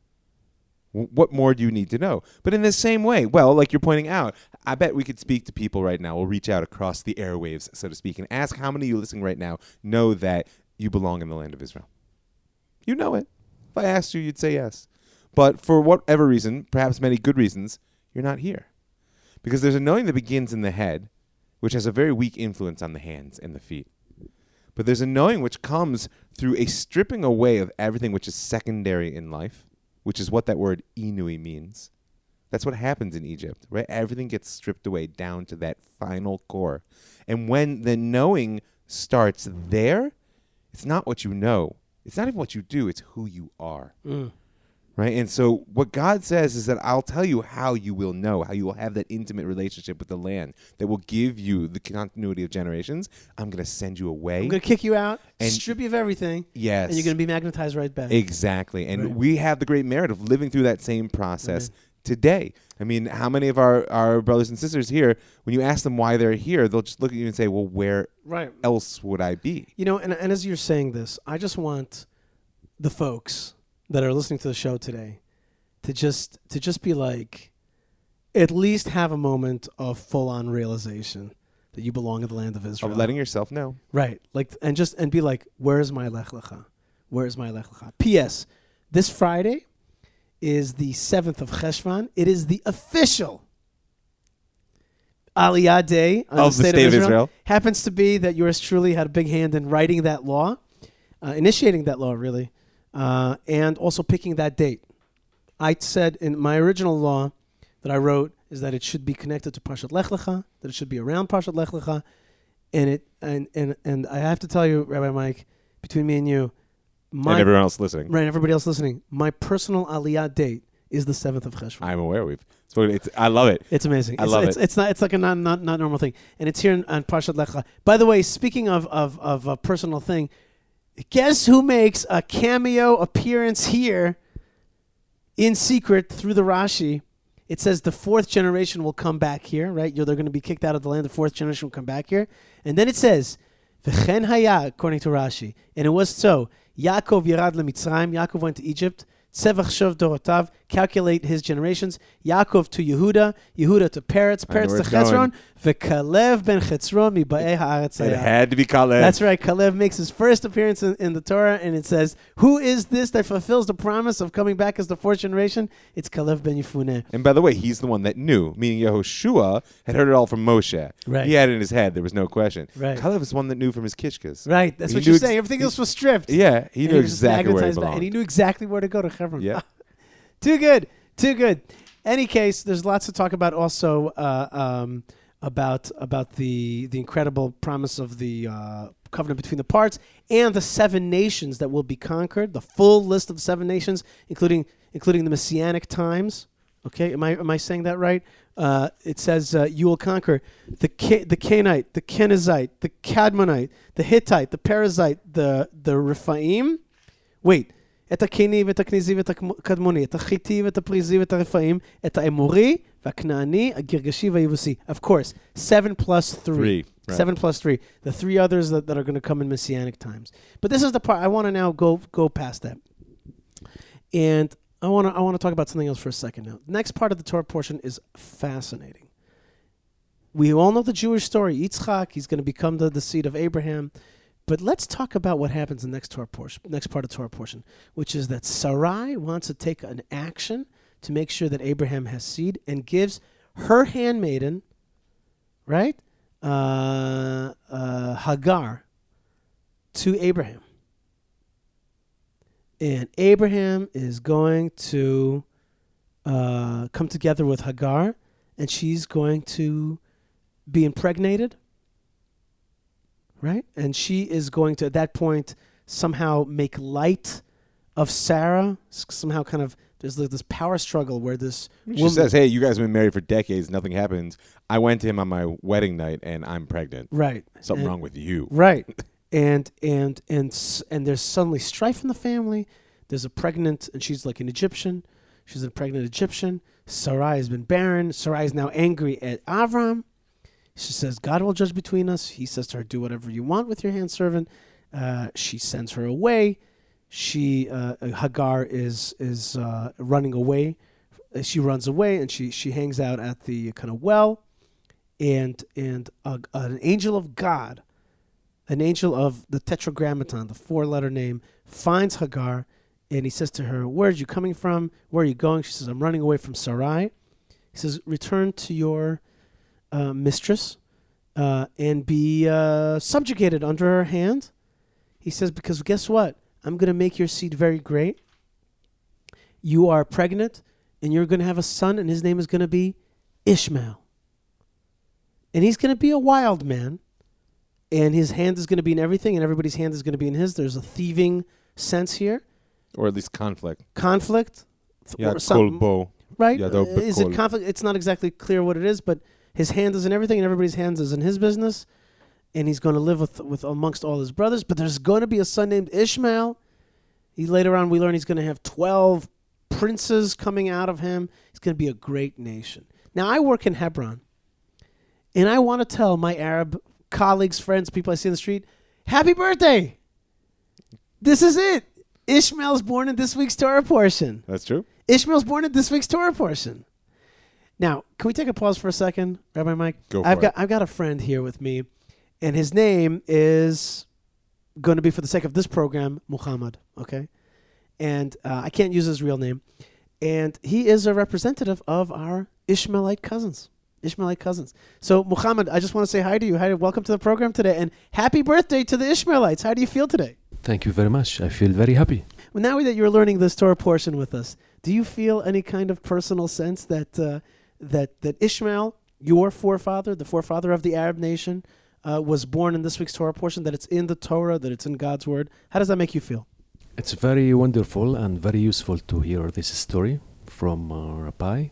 Speaker 2: What more do you need to know? But in the same way, well, like you're pointing out, I bet we could speak to people right now. We'll reach out across the airwaves, so to speak, and ask how many of you listening right now know that you belong in the land of Israel. You know it. If I asked you, you'd say yes. But for whatever reason, perhaps many good reasons, you're not here. Because there's a knowing that begins in the head, which has a very weak influence on the hands and the feet. But there's a knowing which comes through a stripping away of everything which is secondary in life, which is what that word inui means. That's what happens in Egypt, right? Everything gets stripped away down to that final core. And when the knowing starts there, it's not what you know. It's not even what you do. It's who you are,
Speaker 1: Mm.
Speaker 2: right? And so what God says is that I'll tell you how you will know, how you will have that intimate relationship with the land that will give you the continuity of generations. I'm going to send you away.
Speaker 1: I'm going to kick you out,
Speaker 2: And-
Speaker 1: strip you of everything,
Speaker 2: Yes.
Speaker 1: and you're going to be magnetized right back.
Speaker 2: Exactly. And
Speaker 1: Right.
Speaker 2: we have the great merit of living through that same process
Speaker 1: Right.
Speaker 2: today. I mean, how many of our, our brothers and sisters here, when you ask them why they're here, they'll just look at you and say, well, where
Speaker 1: Right.
Speaker 2: else would I be?
Speaker 1: You know, and, and as you're saying this, I just want the folks that are listening to the show today to just to just be like, at least have a moment of full-on realization that you belong in the land of Israel.
Speaker 2: Of letting yourself know.
Speaker 1: Right. Like, and just and be like, where's my Lech Lecha? Where's my Lech Lecha? P S. This Friday is the seventh of Cheshvan. It is the official Aliyah Day on
Speaker 2: Of
Speaker 1: the
Speaker 2: the
Speaker 1: state,
Speaker 2: state
Speaker 1: of
Speaker 2: of
Speaker 1: Israel.
Speaker 2: Israel.
Speaker 1: Happens to be that yours truly had a big hand in writing that law, uh, initiating that law, really, uh, and also picking that date. I said in my original law that I wrote is that it should be connected to Parshat Lech Lecha, that it should be around Parshat Lech Lecha, and it and and and I have to tell you, Rabbi Mike, between me and you, my
Speaker 2: and everyone else listening.
Speaker 1: right, everybody else listening, my personal Aliyah date is the seventh of Cheshvan.
Speaker 2: I'm aware we've spoken. It's, I love it.
Speaker 1: It's amazing.
Speaker 2: I
Speaker 1: it's,
Speaker 2: love
Speaker 1: it's,
Speaker 2: it.
Speaker 1: It's not. It's like a not not, not normal thing, and it's here in, on Parshat Lech Lecha. By the way, speaking of of of a personal thing, guess who makes a cameo appearance here in secret through the Rashi? It says the fourth generation will come back here, right? You're, they're going to be kicked out of the land. The fourth generation will come back here, and then it says, "V'chen haya," according to Rashi, and it was so. Yaakov yerad leMitzrayim. Yaakov went to Egypt. Tzevach shov dorotav. Calculate his generations. Yaakov to Yehuda. Yehuda to Peretz.
Speaker 2: I know
Speaker 1: Peretz
Speaker 2: where
Speaker 1: to
Speaker 2: it's going.
Speaker 1: Chezron. V'Kalev ben Chetzron miBa'ei haaretz
Speaker 2: It
Speaker 1: hayah.
Speaker 2: had to be Kalev.
Speaker 1: That's right. Kalev makes his first appearance in, in the Torah, and it says, "Who is this that fulfills the promise of coming back as the fourth generation?" It's Kalev ben Yefuneh.
Speaker 2: And by the way, he's the one that knew, meaning Yehoshua had heard it all from Moshe.
Speaker 1: Right.
Speaker 2: He had it in his head. There was no question.
Speaker 1: Right.
Speaker 2: Kalev is the one that knew from his kishkas.
Speaker 1: Right. That's
Speaker 2: He
Speaker 1: what
Speaker 2: knew
Speaker 1: you're
Speaker 2: ex-
Speaker 1: saying. Everything
Speaker 2: he-
Speaker 1: else was stripped.
Speaker 2: Yeah, he
Speaker 1: And
Speaker 2: knew
Speaker 1: was just
Speaker 2: exactly where he
Speaker 1: magnetized back,
Speaker 2: belonged.
Speaker 1: and he knew exactly where to go to Hebron.
Speaker 2: Yeah.
Speaker 1: Too good. Too good. Any case, there's lots to talk about also uh, um, about about the the incredible promise of the uh, covenant between the parts and the seven nations that will be conquered. The full list of the seven nations, including including the Messianic times. Okay, am I am I saying that right? Uh, it says uh, you will conquer the Ca- the Canaanite, the Kenizzite, the Cadmonite, the Hittite, the Perizzite, the the Rephaim. Wait. את הקני ואת הכניזי ואת הקדמוני, את החיטי ואת הפריזי ואת הרפאים, את האמורי והכנעני, הגרגשי והיבוסי. Of course, seven plus three.
Speaker 2: Three, right.
Speaker 1: Seven plus three. The three others that, that are going to come in Messianic times. But this is the part, I want to now go go past that. And I want to I want to talk about something else for a second now. The next part of the Torah portion is fascinating. We all know the Jewish story. Yitzchak, he's going to become the, the seed of Abraham. But let's talk about what happens in the next Torah portion, next part of Torah portion, which is that Sarai wants to take an action to make sure that Abraham has seed and gives her handmaiden, right, uh, uh, Hagar, to Abraham. And Abraham is going to uh, come together with Hagar, and she's going to be impregnated. Right? And she is going to, at that point, somehow make light of Sarah. S- Somehow, kind of, there's like this power struggle where this
Speaker 2: She
Speaker 1: woman,
Speaker 2: says, "Hey, you guys have been married for decades. Nothing happens. I went to him on my wedding night, and I'm pregnant.
Speaker 1: right,
Speaker 2: Something
Speaker 1: and-
Speaker 2: wrong with you."
Speaker 1: right, and and and s- and there's suddenly strife in the family. There's a pregnant, and she's like an Egyptian. She's a pregnant Egyptian. Sarai has been barren. Sarai is now angry at Avram. She says, God will judge between us. He says to her, do whatever you want with your handservant. Uh, she sends her away. She uh, Hagar is is uh, running away. She runs away, and she, she hangs out at the kind of well. And, and uh, an angel of God, an angel of the Tetragrammaton, the four-letter name, finds Hagar. And he says to her, where are you coming from? Where are you going? She says, I'm running away from Sarai. He says, return to your uh, mistress uh, and be uh, subjugated under her hand. He says, because guess what? I'm going to make your seed very great. You are pregnant, and you're going to have a son, and his name is going to be Ishmael. And he's going to be a wild man, and his hand is going to be in everything, and everybody's hand is going to be in his. There's a thieving sense here.
Speaker 2: Or at least conflict.
Speaker 1: Conflict.
Speaker 2: Yeah,
Speaker 1: or something,
Speaker 2: kolbo.
Speaker 1: right?
Speaker 2: Yeah,
Speaker 1: Uh,
Speaker 2: the
Speaker 1: is it
Speaker 2: kol-
Speaker 1: conflict? It's not exactly clear what it is, but his hand is in everything, and everybody's hands is in his business, and he's going to live with with amongst all his brothers. But there's going to be a son named Ishmael. He later on we learn he's going to have twelve princes coming out of him. He's going to be a great nation. Now I work in Hebron, and I want to tell my Arab colleagues, friends, people I see in the street, happy birthday! This is it. Ishmael's born in this week's Torah portion.
Speaker 2: That's true.
Speaker 1: Ishmael's born in this week's Torah portion. Now, can we take a pause for a second, Rabbi Mike?
Speaker 2: Go for
Speaker 1: I've
Speaker 2: it.
Speaker 1: got I've got a friend here with me, and his name is going to be, for the sake of this program, Muhammad. Okay, and uh, I can't use his real name, and he is a representative of our Ishmaelite cousins. Ishmaelite cousins. So, Muhammad, I just want to say hi to you. Hi, welcome to the program today, and happy birthday to the Ishmaelites. How do you feel today?
Speaker 3: Thank you very much. I feel very happy.
Speaker 1: Well, now that you're learning this Torah portion with us, do you feel any kind of personal sense that uh, that that Ishmael, your forefather, the forefather of the Arab nation, uh, was born in this week's Torah portion, that it's in the Torah, that it's in God's Word? How does that make you feel?
Speaker 3: It's very wonderful and very useful to hear this story from uh, Rabbi.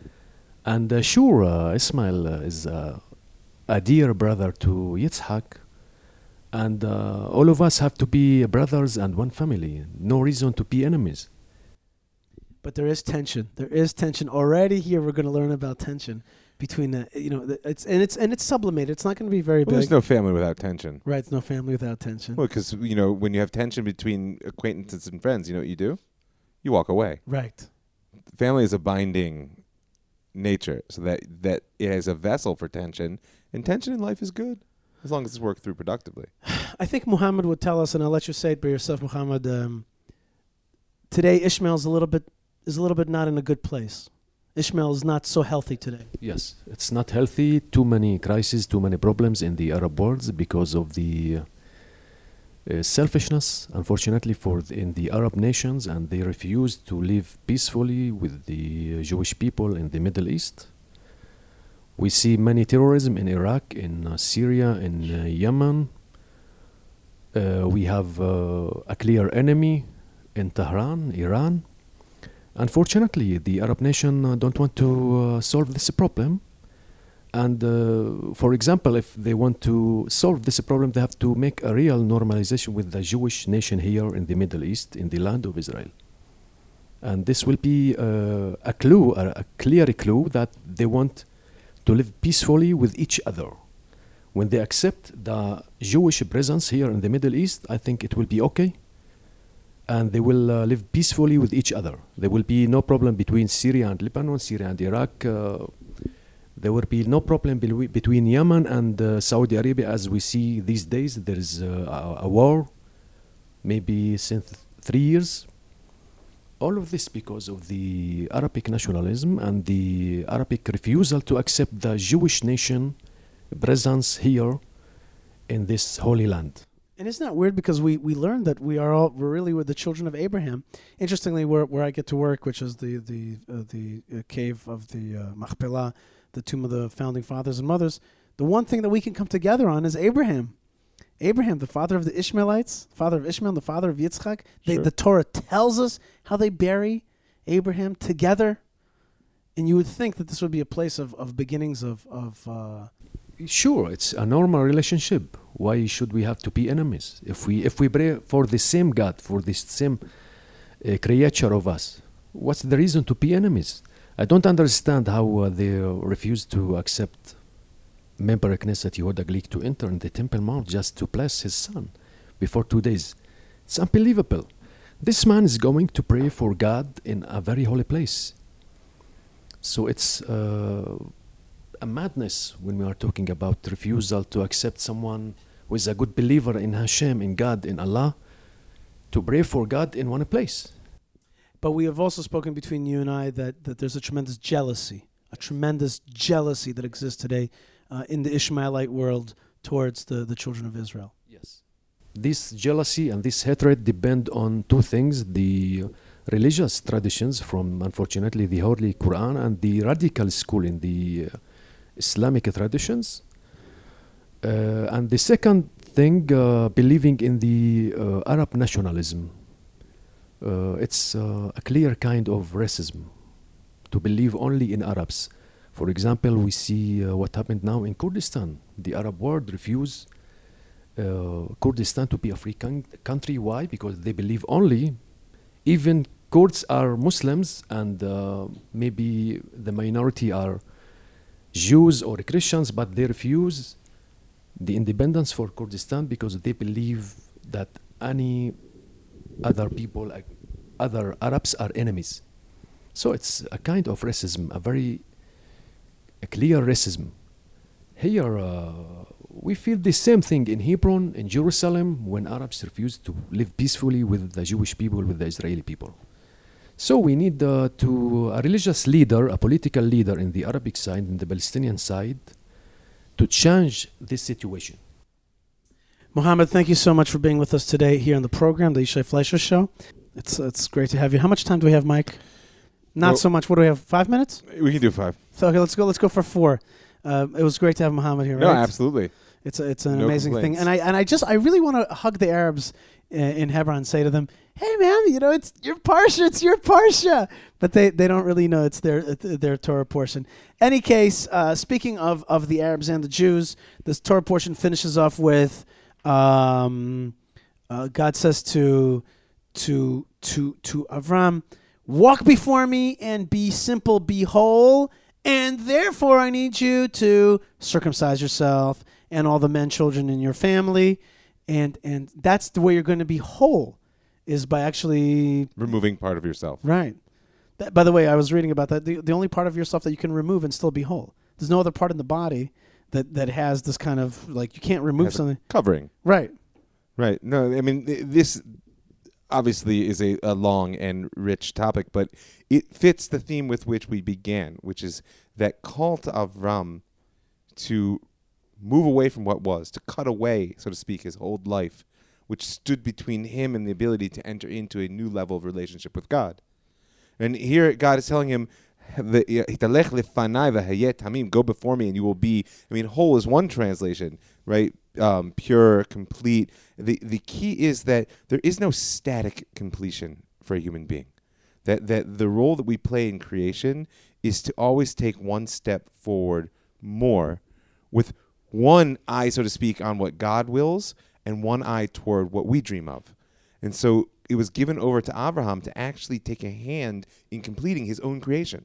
Speaker 3: And uh, sure, uh, Ismail uh, is uh, a dear brother to Yitzhak. And uh, all of us have to be brothers and one family. No reason to be enemies.
Speaker 1: But there is tension. There is tension already here. We're going to learn about tension between the, you know, the, it's and it's and it's sublimated. It's not going to be very
Speaker 2: Well,
Speaker 1: big.
Speaker 2: there's no family without tension.
Speaker 1: Right, it's no family without tension.
Speaker 2: Well, because, you know, when you have tension between acquaintances and friends, you know what you do? You walk away.
Speaker 1: Right.
Speaker 2: Family is a binding nature, so that, that it has a vessel for tension, and tension in life is good, as long as it's worked through productively.
Speaker 1: I think Muhammad would tell us, and I'll let you say it by yourself, Muhammad. Um, today, Ishmael's a little bit is a little bit not in a good place. Ishmael is not so healthy today.
Speaker 3: Yes, it's not healthy. Too many crises, too many problems in the Arab world because of the uh, selfishness, unfortunately, for the, in the Arab nations, and they refuse to live peacefully with the uh, Jewish people in the Middle East. We see many terrorism in Iraq, in uh, Syria, in uh, Yemen. Uh, we have uh, a clear enemy in Tehran, Iran. Unfortunately, the Arab nation uh, don't want to uh, solve this problem. And uh, for example, if they want to solve this problem, they have to make a real normalization with the Jewish nation here in the Middle East, in the land of Israel. And this will be uh, a clue, a, a clear clue that they want to live peacefully with each other. When they accept the Jewish presence here in the Middle East, I think it will be okay. And they will uh, live peacefully with each other. There will be no problem between Syria and Lebanon, Syria and Iraq. Uh, there will be no problem be- between Yemen and uh, Saudi Arabia, as we see these days. There is uh, a, a war, maybe since th- three years. All of this because of the Arabic nationalism and the Arabic refusal to accept the Jewish nation presence here in this holy land.
Speaker 1: And isn't that weird? Because we, we learned that we are all we're really we're the children of Abraham. Interestingly, where where I get to work, which is the the uh, the uh, cave of the uh, Machpelah, the tomb of the founding fathers and mothers, the one thing that we can come together on is Abraham. Abraham, the father of the Ishmaelites, father of Ishmael, the father of Yitzchak. They,
Speaker 2: Sure.
Speaker 1: The Torah tells us how they bury Abraham together. And you would think that this would be a place of, of beginnings of... of uh,
Speaker 3: Sure, it's a normal relationship. Why should we have to be enemies? If we if we pray for the same God, for the same uh, creature of us, what's the reason to be enemies? I don't understand how uh, they uh, refuse to accept member Knesset Yehuda Glick to enter in the Temple Mount just to bless his son before two days. It's unbelievable. This man is going to pray for God in a very holy place. So it's uh, a madness when we are talking about refusal to accept someone who is a good believer in Hashem, in God, in Allah, to pray for God in one place.
Speaker 1: But we have also spoken between you and I that, that there's a tremendous jealousy, a tremendous jealousy that exists today uh, in the Ishmaelite world towards the, the children of Israel.
Speaker 3: Yes. This jealousy and this hatred depend on two things: the religious traditions from, unfortunately, the Holy Quran, and the radical school in the uh, Islamic traditions. Uh, and the second thing, uh, believing in the uh, Arab nationalism. Uh, it's uh, a clear kind of racism to believe only in Arabs. For example, we see uh, what happened now in Kurdistan. The Arab world refused uh, Kurdistan to be a free con- country. Why? Because they believe only, even Kurds are Muslims, and uh, maybe the minority are Jews or Christians, but they refuse the independence for Kurdistan because they believe that any other people, like other Arabs, are enemies. So it's a kind of racism, a very a clear racism. Here, uh, we feel the same thing in Hebron, in Jerusalem, when Arabs refuse to live peacefully with the Jewish people, with the Israeli people. So we need uh, to a religious leader, a political leader in the Arabic side, in the Palestinian side, to change this situation.
Speaker 1: Mohammed, thank you so much for being with us today here on the program, the Yishai Fleischer Show. It's it's great to have you. How much time do we have, Mike? Not
Speaker 2: Well,
Speaker 1: so much. What do we have? Five minutes?
Speaker 2: We can do five.
Speaker 1: So, okay, let's go. Let's go for four. Uh, it was great to have Mohammed here.
Speaker 2: No,
Speaker 1: right?
Speaker 2: absolutely.
Speaker 1: It's a, it's an
Speaker 2: No
Speaker 1: amazing
Speaker 2: complaints.
Speaker 1: thing, and I and I just I really want to hug the Arabs uh, in Hebron and say to them, "Hey, man, you know it's your parsha, it's your parsha," but they, they don't really know it's their it's their Torah portion. Any case, uh, speaking of, of the Arabs and the Jews, this Torah portion finishes off with um, uh, God says to to to to Avram, "Walk before me and be simple, be whole." And therefore, I need you to circumcise yourself and all the men, children in your family. And and that's the way you're going to be whole, is by actually...
Speaker 2: Removing part of yourself.
Speaker 1: Right. That, by the way, I was reading about that. The, the only part of yourself that you can remove and still be whole. There's no other part in the body that, that has this kind of... Like, you can't remove
Speaker 2: Has a
Speaker 1: something.
Speaker 2: Covering.
Speaker 1: Right.
Speaker 2: Right. No, I mean, th- this obviously is a, a long and rich topic, but it fits the theme with which we began, which is that call to Avram to move away from what was, to cut away, so to speak, his old life, which stood between him and the ability to enter into a new level of relationship with God. And here God is telling him, "Hitalech lefanai v'hayeh tamim," go before me and you will be, I mean, whole is one translation, right? Um, pure, complete. The the key is that there is no static completion for a human being. That that the role that we play in creation is to always take one step forward more, with one eye, so to speak, on what God wills and one eye toward what we dream of. And so it was given over to Abraham to actually take a hand in completing his own creation.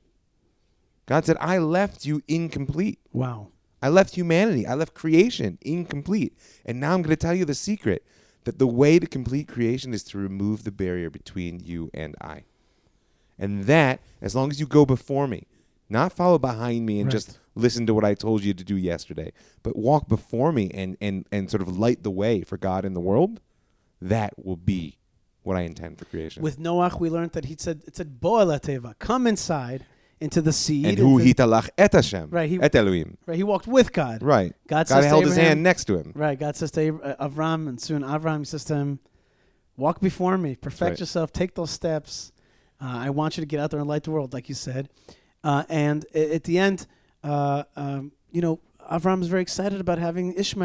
Speaker 2: God said, "I left you incomplete.
Speaker 1: Wow.
Speaker 2: I left humanity. I left creation incomplete. And now I'm going to tell you the secret, that the way to complete creation is to remove the barrier between you and I. And that, as long as you go before me, not follow behind me and
Speaker 1: Right.
Speaker 2: just listen to what I told you to do yesterday, but walk before me and, and, and sort of light the way for God in the world, that will be what I intend for creation."
Speaker 1: With Noach, we learned that he said, it said, "Bo'el teva, come inside into the seed."
Speaker 2: and who
Speaker 1: into-
Speaker 2: hitalach et Hashem,
Speaker 1: Right, he-
Speaker 2: et Elohim.
Speaker 1: Right, he walked with God.
Speaker 2: Right.
Speaker 1: God,
Speaker 2: God
Speaker 1: says
Speaker 2: held
Speaker 1: to
Speaker 2: his
Speaker 1: Abraham,
Speaker 2: hand next to him.
Speaker 1: Right, God says to Ab- uh, Avram, and soon Avram, he says to him, "Walk before me, perfect
Speaker 2: right.
Speaker 1: yourself, take those steps. Uh, I want you to get out there and light the world," like you said. Uh, and a- at the end, uh, um, you know, Avram is very excited about having Ishmael,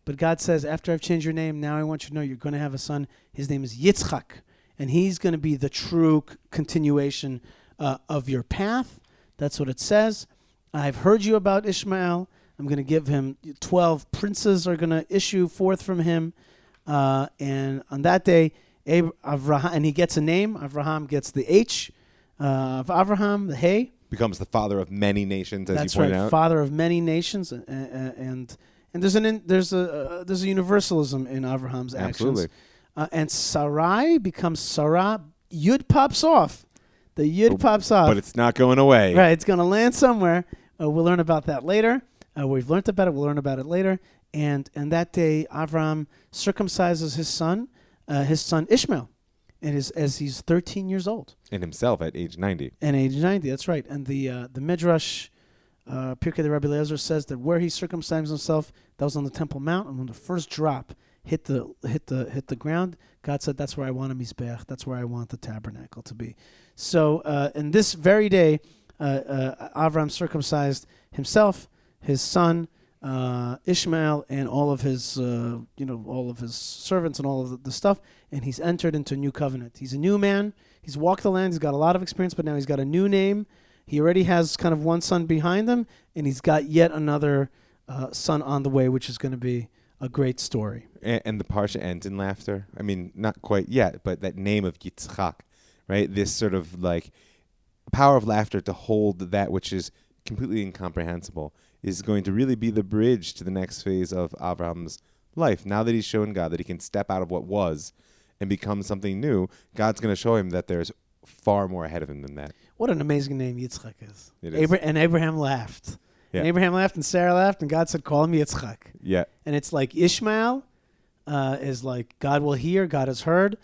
Speaker 1: But God says, after I've changed your name, now I want you to know you're going to have a son. His name is Yitzchak. And he's going to be the true c- continuation uh, of your path. That's what it says. I've heard you about Ishmael. I'm going to give him twelve princes are going to issue forth from him. Uh, and on that day, Ab- Avraham, and he gets a name. Avraham gets the H uh, of Avraham, the Hey.
Speaker 2: Becomes the father of many nations, as
Speaker 1: That's
Speaker 2: you point
Speaker 1: right,
Speaker 2: out.
Speaker 1: father of many nations. And, and, and there's, an in, there's, a, uh, there's a universalism in Avraham's
Speaker 2: Absolutely.
Speaker 1: actions. Uh, and Sarai becomes Sarah. Yud pops off. The Yud
Speaker 2: Oh,
Speaker 1: pops off.
Speaker 2: But it's not going away.
Speaker 1: Right, it's going to land somewhere. Uh, we'll learn about that later. Uh, we've learned about it. We'll learn about it later. And and that day, Avram circumcises his son, uh, his son Ishmael, and his, as he's thirteen years old.
Speaker 2: And himself at age ninety.
Speaker 1: And age ninety, that's right. And the uh, the Midrash, uh, Pirkei the Rabbi Eliezer says that where he circumcised himself, that was on the Temple Mount, and when the first drop hit the hit the hit the ground, God said, "That's where I want a mizbeach. That's where I want the tabernacle to be." So, uh, in this very day, uh, uh, Avram circumcised himself, his son uh, Ishmael, and all of his, uh, you know, all of his servants and all of the, the stuff, and he's entered into a new covenant. He's a new man. He's walked the land. He's got a lot of experience, but now he's got a new name. He already has kind of one son behind him, and he's got yet another uh, son on the way, which is going to be a great story.
Speaker 2: And, and the parsha ends in laughter. I mean, not quite yet, but that name of Yitzchak, right? This sort of like power of laughter to hold that which is completely incomprehensible is going to really be the bridge to the next phase of Abraham's life. Now that he's shown God that he can step out of what was and become something new, God's going to show him that there's far more ahead of him than that.
Speaker 1: What an amazing name Yitzchak is.
Speaker 2: It is.
Speaker 1: Abra- and Abraham laughed.
Speaker 2: Yeah.
Speaker 1: And Abraham laughed and Sarah laughed, and God said, call him Yitzchak.
Speaker 2: Yeah.
Speaker 1: And it's like Ishmael uh, is like, God will hear, God has heard.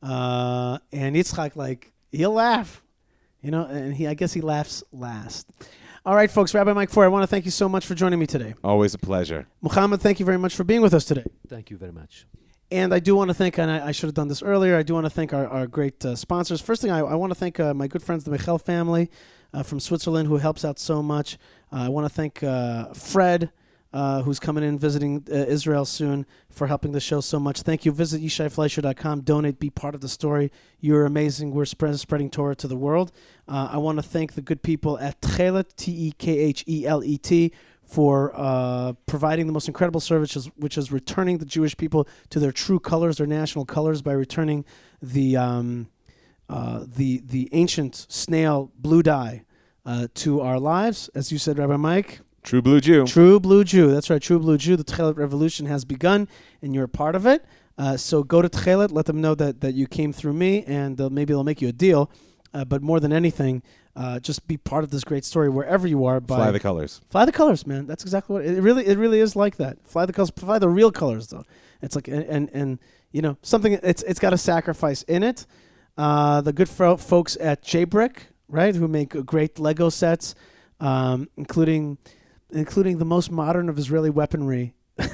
Speaker 1: Uh, and Yitzchak, like, he'll laugh. You know, and he I guess he laughs last. All right, folks, Rabbi Mike Four, I want to thank you so much for joining me today.
Speaker 2: Always a pleasure.
Speaker 1: Muhammad, thank you very much for being with us today.
Speaker 3: Thank you very much.
Speaker 1: And I do want to thank, and I, I should have done this earlier, I do want to thank our, our great uh, sponsors. First thing, I, I want to thank uh, my good friends, the Michel family uh, from Switzerland, who helps out so much. Uh, I want to thank uh, Fred, uh, who's coming in visiting uh, Israel soon, for helping the show so much. Thank you. Visit yishai fleischer dot com. Donate. Be part of the story. You're amazing. We're spread, spreading Torah to the world. Uh, I want to thank the good people at Tchelet, T E K H E L E T, for uh, providing the most incredible service, which is, which is returning the Jewish people to their true colors, their national colors, by returning the um, uh, the the ancient snail blue dye uh, to our lives. As you said, Rabbi Mike,
Speaker 2: True blue Jew.
Speaker 1: True Blue Jew. That's right, True Blue Jew. The Tchelet revolution has begun, and you're a part of it. Uh, so go to Tchelet, let them know that, that you came through me, and uh, maybe they'll make you a deal. Uh, but more than anything, uh, just be part of this great story wherever you are. By
Speaker 2: Fly the colors.
Speaker 1: Fly the colors, man. That's exactly what it really. It really is like that. Fly the colors. Fly the real colors, though. It's like and and, and you know something. It's it's got a sacrifice in it. Uh, the good fo- folks at J-Brick, right, who make uh, great Lego sets, um, including including the most modern of Israeli weaponry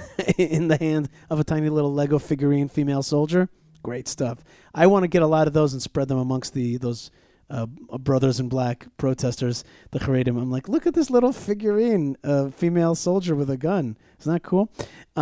Speaker 1: in the hand of a tiny little Lego figurine female soldier. Great stuff. I want to get a lot of those and spread them amongst the those. Uh, brothers in black protesters, the Haredim. I'm like, look at this little figurine, uh, female soldier with a gun. Isn't that cool?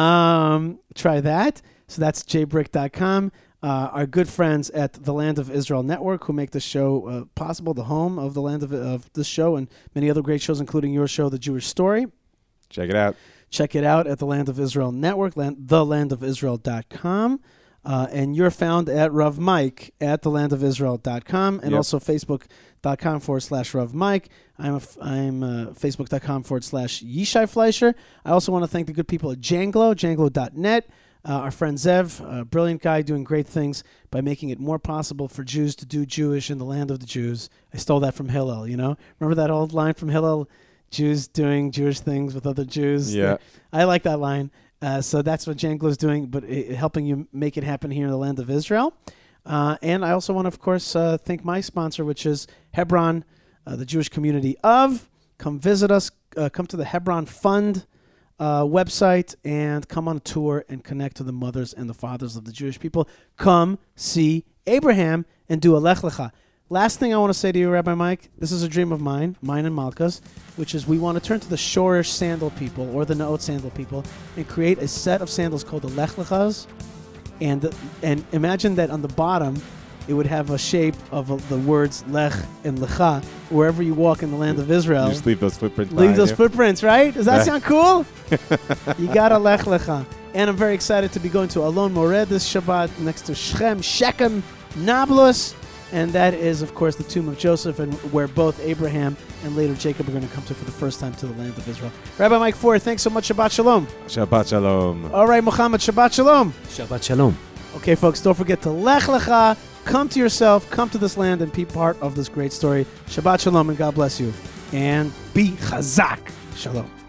Speaker 1: Um, try that. So that's j brick dot com. Uh, our good friends at the Land of Israel Network, who make this show uh, possible, the home of the Land of, of this show and many other great shows, including your show, The Jewish Story.
Speaker 2: Check it out.
Speaker 1: Check it out at the Land of Israel Network, land, the land of israel dot com. Uh, and you're found at Rav Mike at the land of israel dot com and
Speaker 2: Yep.
Speaker 1: also facebook.com forward slash Rav Mike. I'm, a f- I'm uh, facebook.com forward slash Yishai Fleischer. I also want to thank the good people at Janglo, janglo dot net. Uh, our friend Zev, a brilliant guy doing great things by making it more possible for Jews to do Jewish in the land of the Jews. I stole that from Hillel, you know? Remember that old line from Hillel? Jews doing Jewish things with other Jews?
Speaker 2: Yeah.
Speaker 1: I like that line. Uh, so that's what Janglo is doing, but uh, helping you make it happen here in the land of Israel. Uh, and I also want to, of course, uh, thank my sponsor, which is Hebron, uh, the Jewish community of. Come visit us. Uh, come to the Hebron Fund uh, website and come on a tour and connect to the mothers and the fathers of the Jewish people. Come see Abraham and do a Lech Lecha. Last thing I want to say to you, Rabbi Mike, this is a dream of mine, mine and Malka's, which is we want to turn to the Shorish sandal people or the Naot sandal people and create a set of sandals called the Lech Lechas. And, the, and imagine that on the bottom, it would have a shape of uh, the words Lech and Lecha. Wherever you walk in the land of Israel,
Speaker 2: You just leave those footprints
Speaker 1: leave
Speaker 2: behind
Speaker 1: those
Speaker 2: you.
Speaker 1: footprints, right? Does that
Speaker 2: Yeah.
Speaker 1: sound cool? You got a Lech Lecha. And I'm very excited to be going to Alon Mored this Shabbat next to Shechem, Shechem, Nablus. And that is, of course, the tomb of Joseph, and where both Abraham and later Jacob are going to come to for the first time to the land of Israel. Rabbi Mike Ford, thanks so much. Shabbat Shalom.
Speaker 2: Shabbat Shalom.
Speaker 1: All right, Muhammad, Shabbat Shalom.
Speaker 3: Shabbat Shalom.
Speaker 1: Okay, folks, don't forget to Lech Lecha. Come to yourself, come to this land, and be part of this great story. Shabbat Shalom, and God bless you. And be Chazak. Shalom.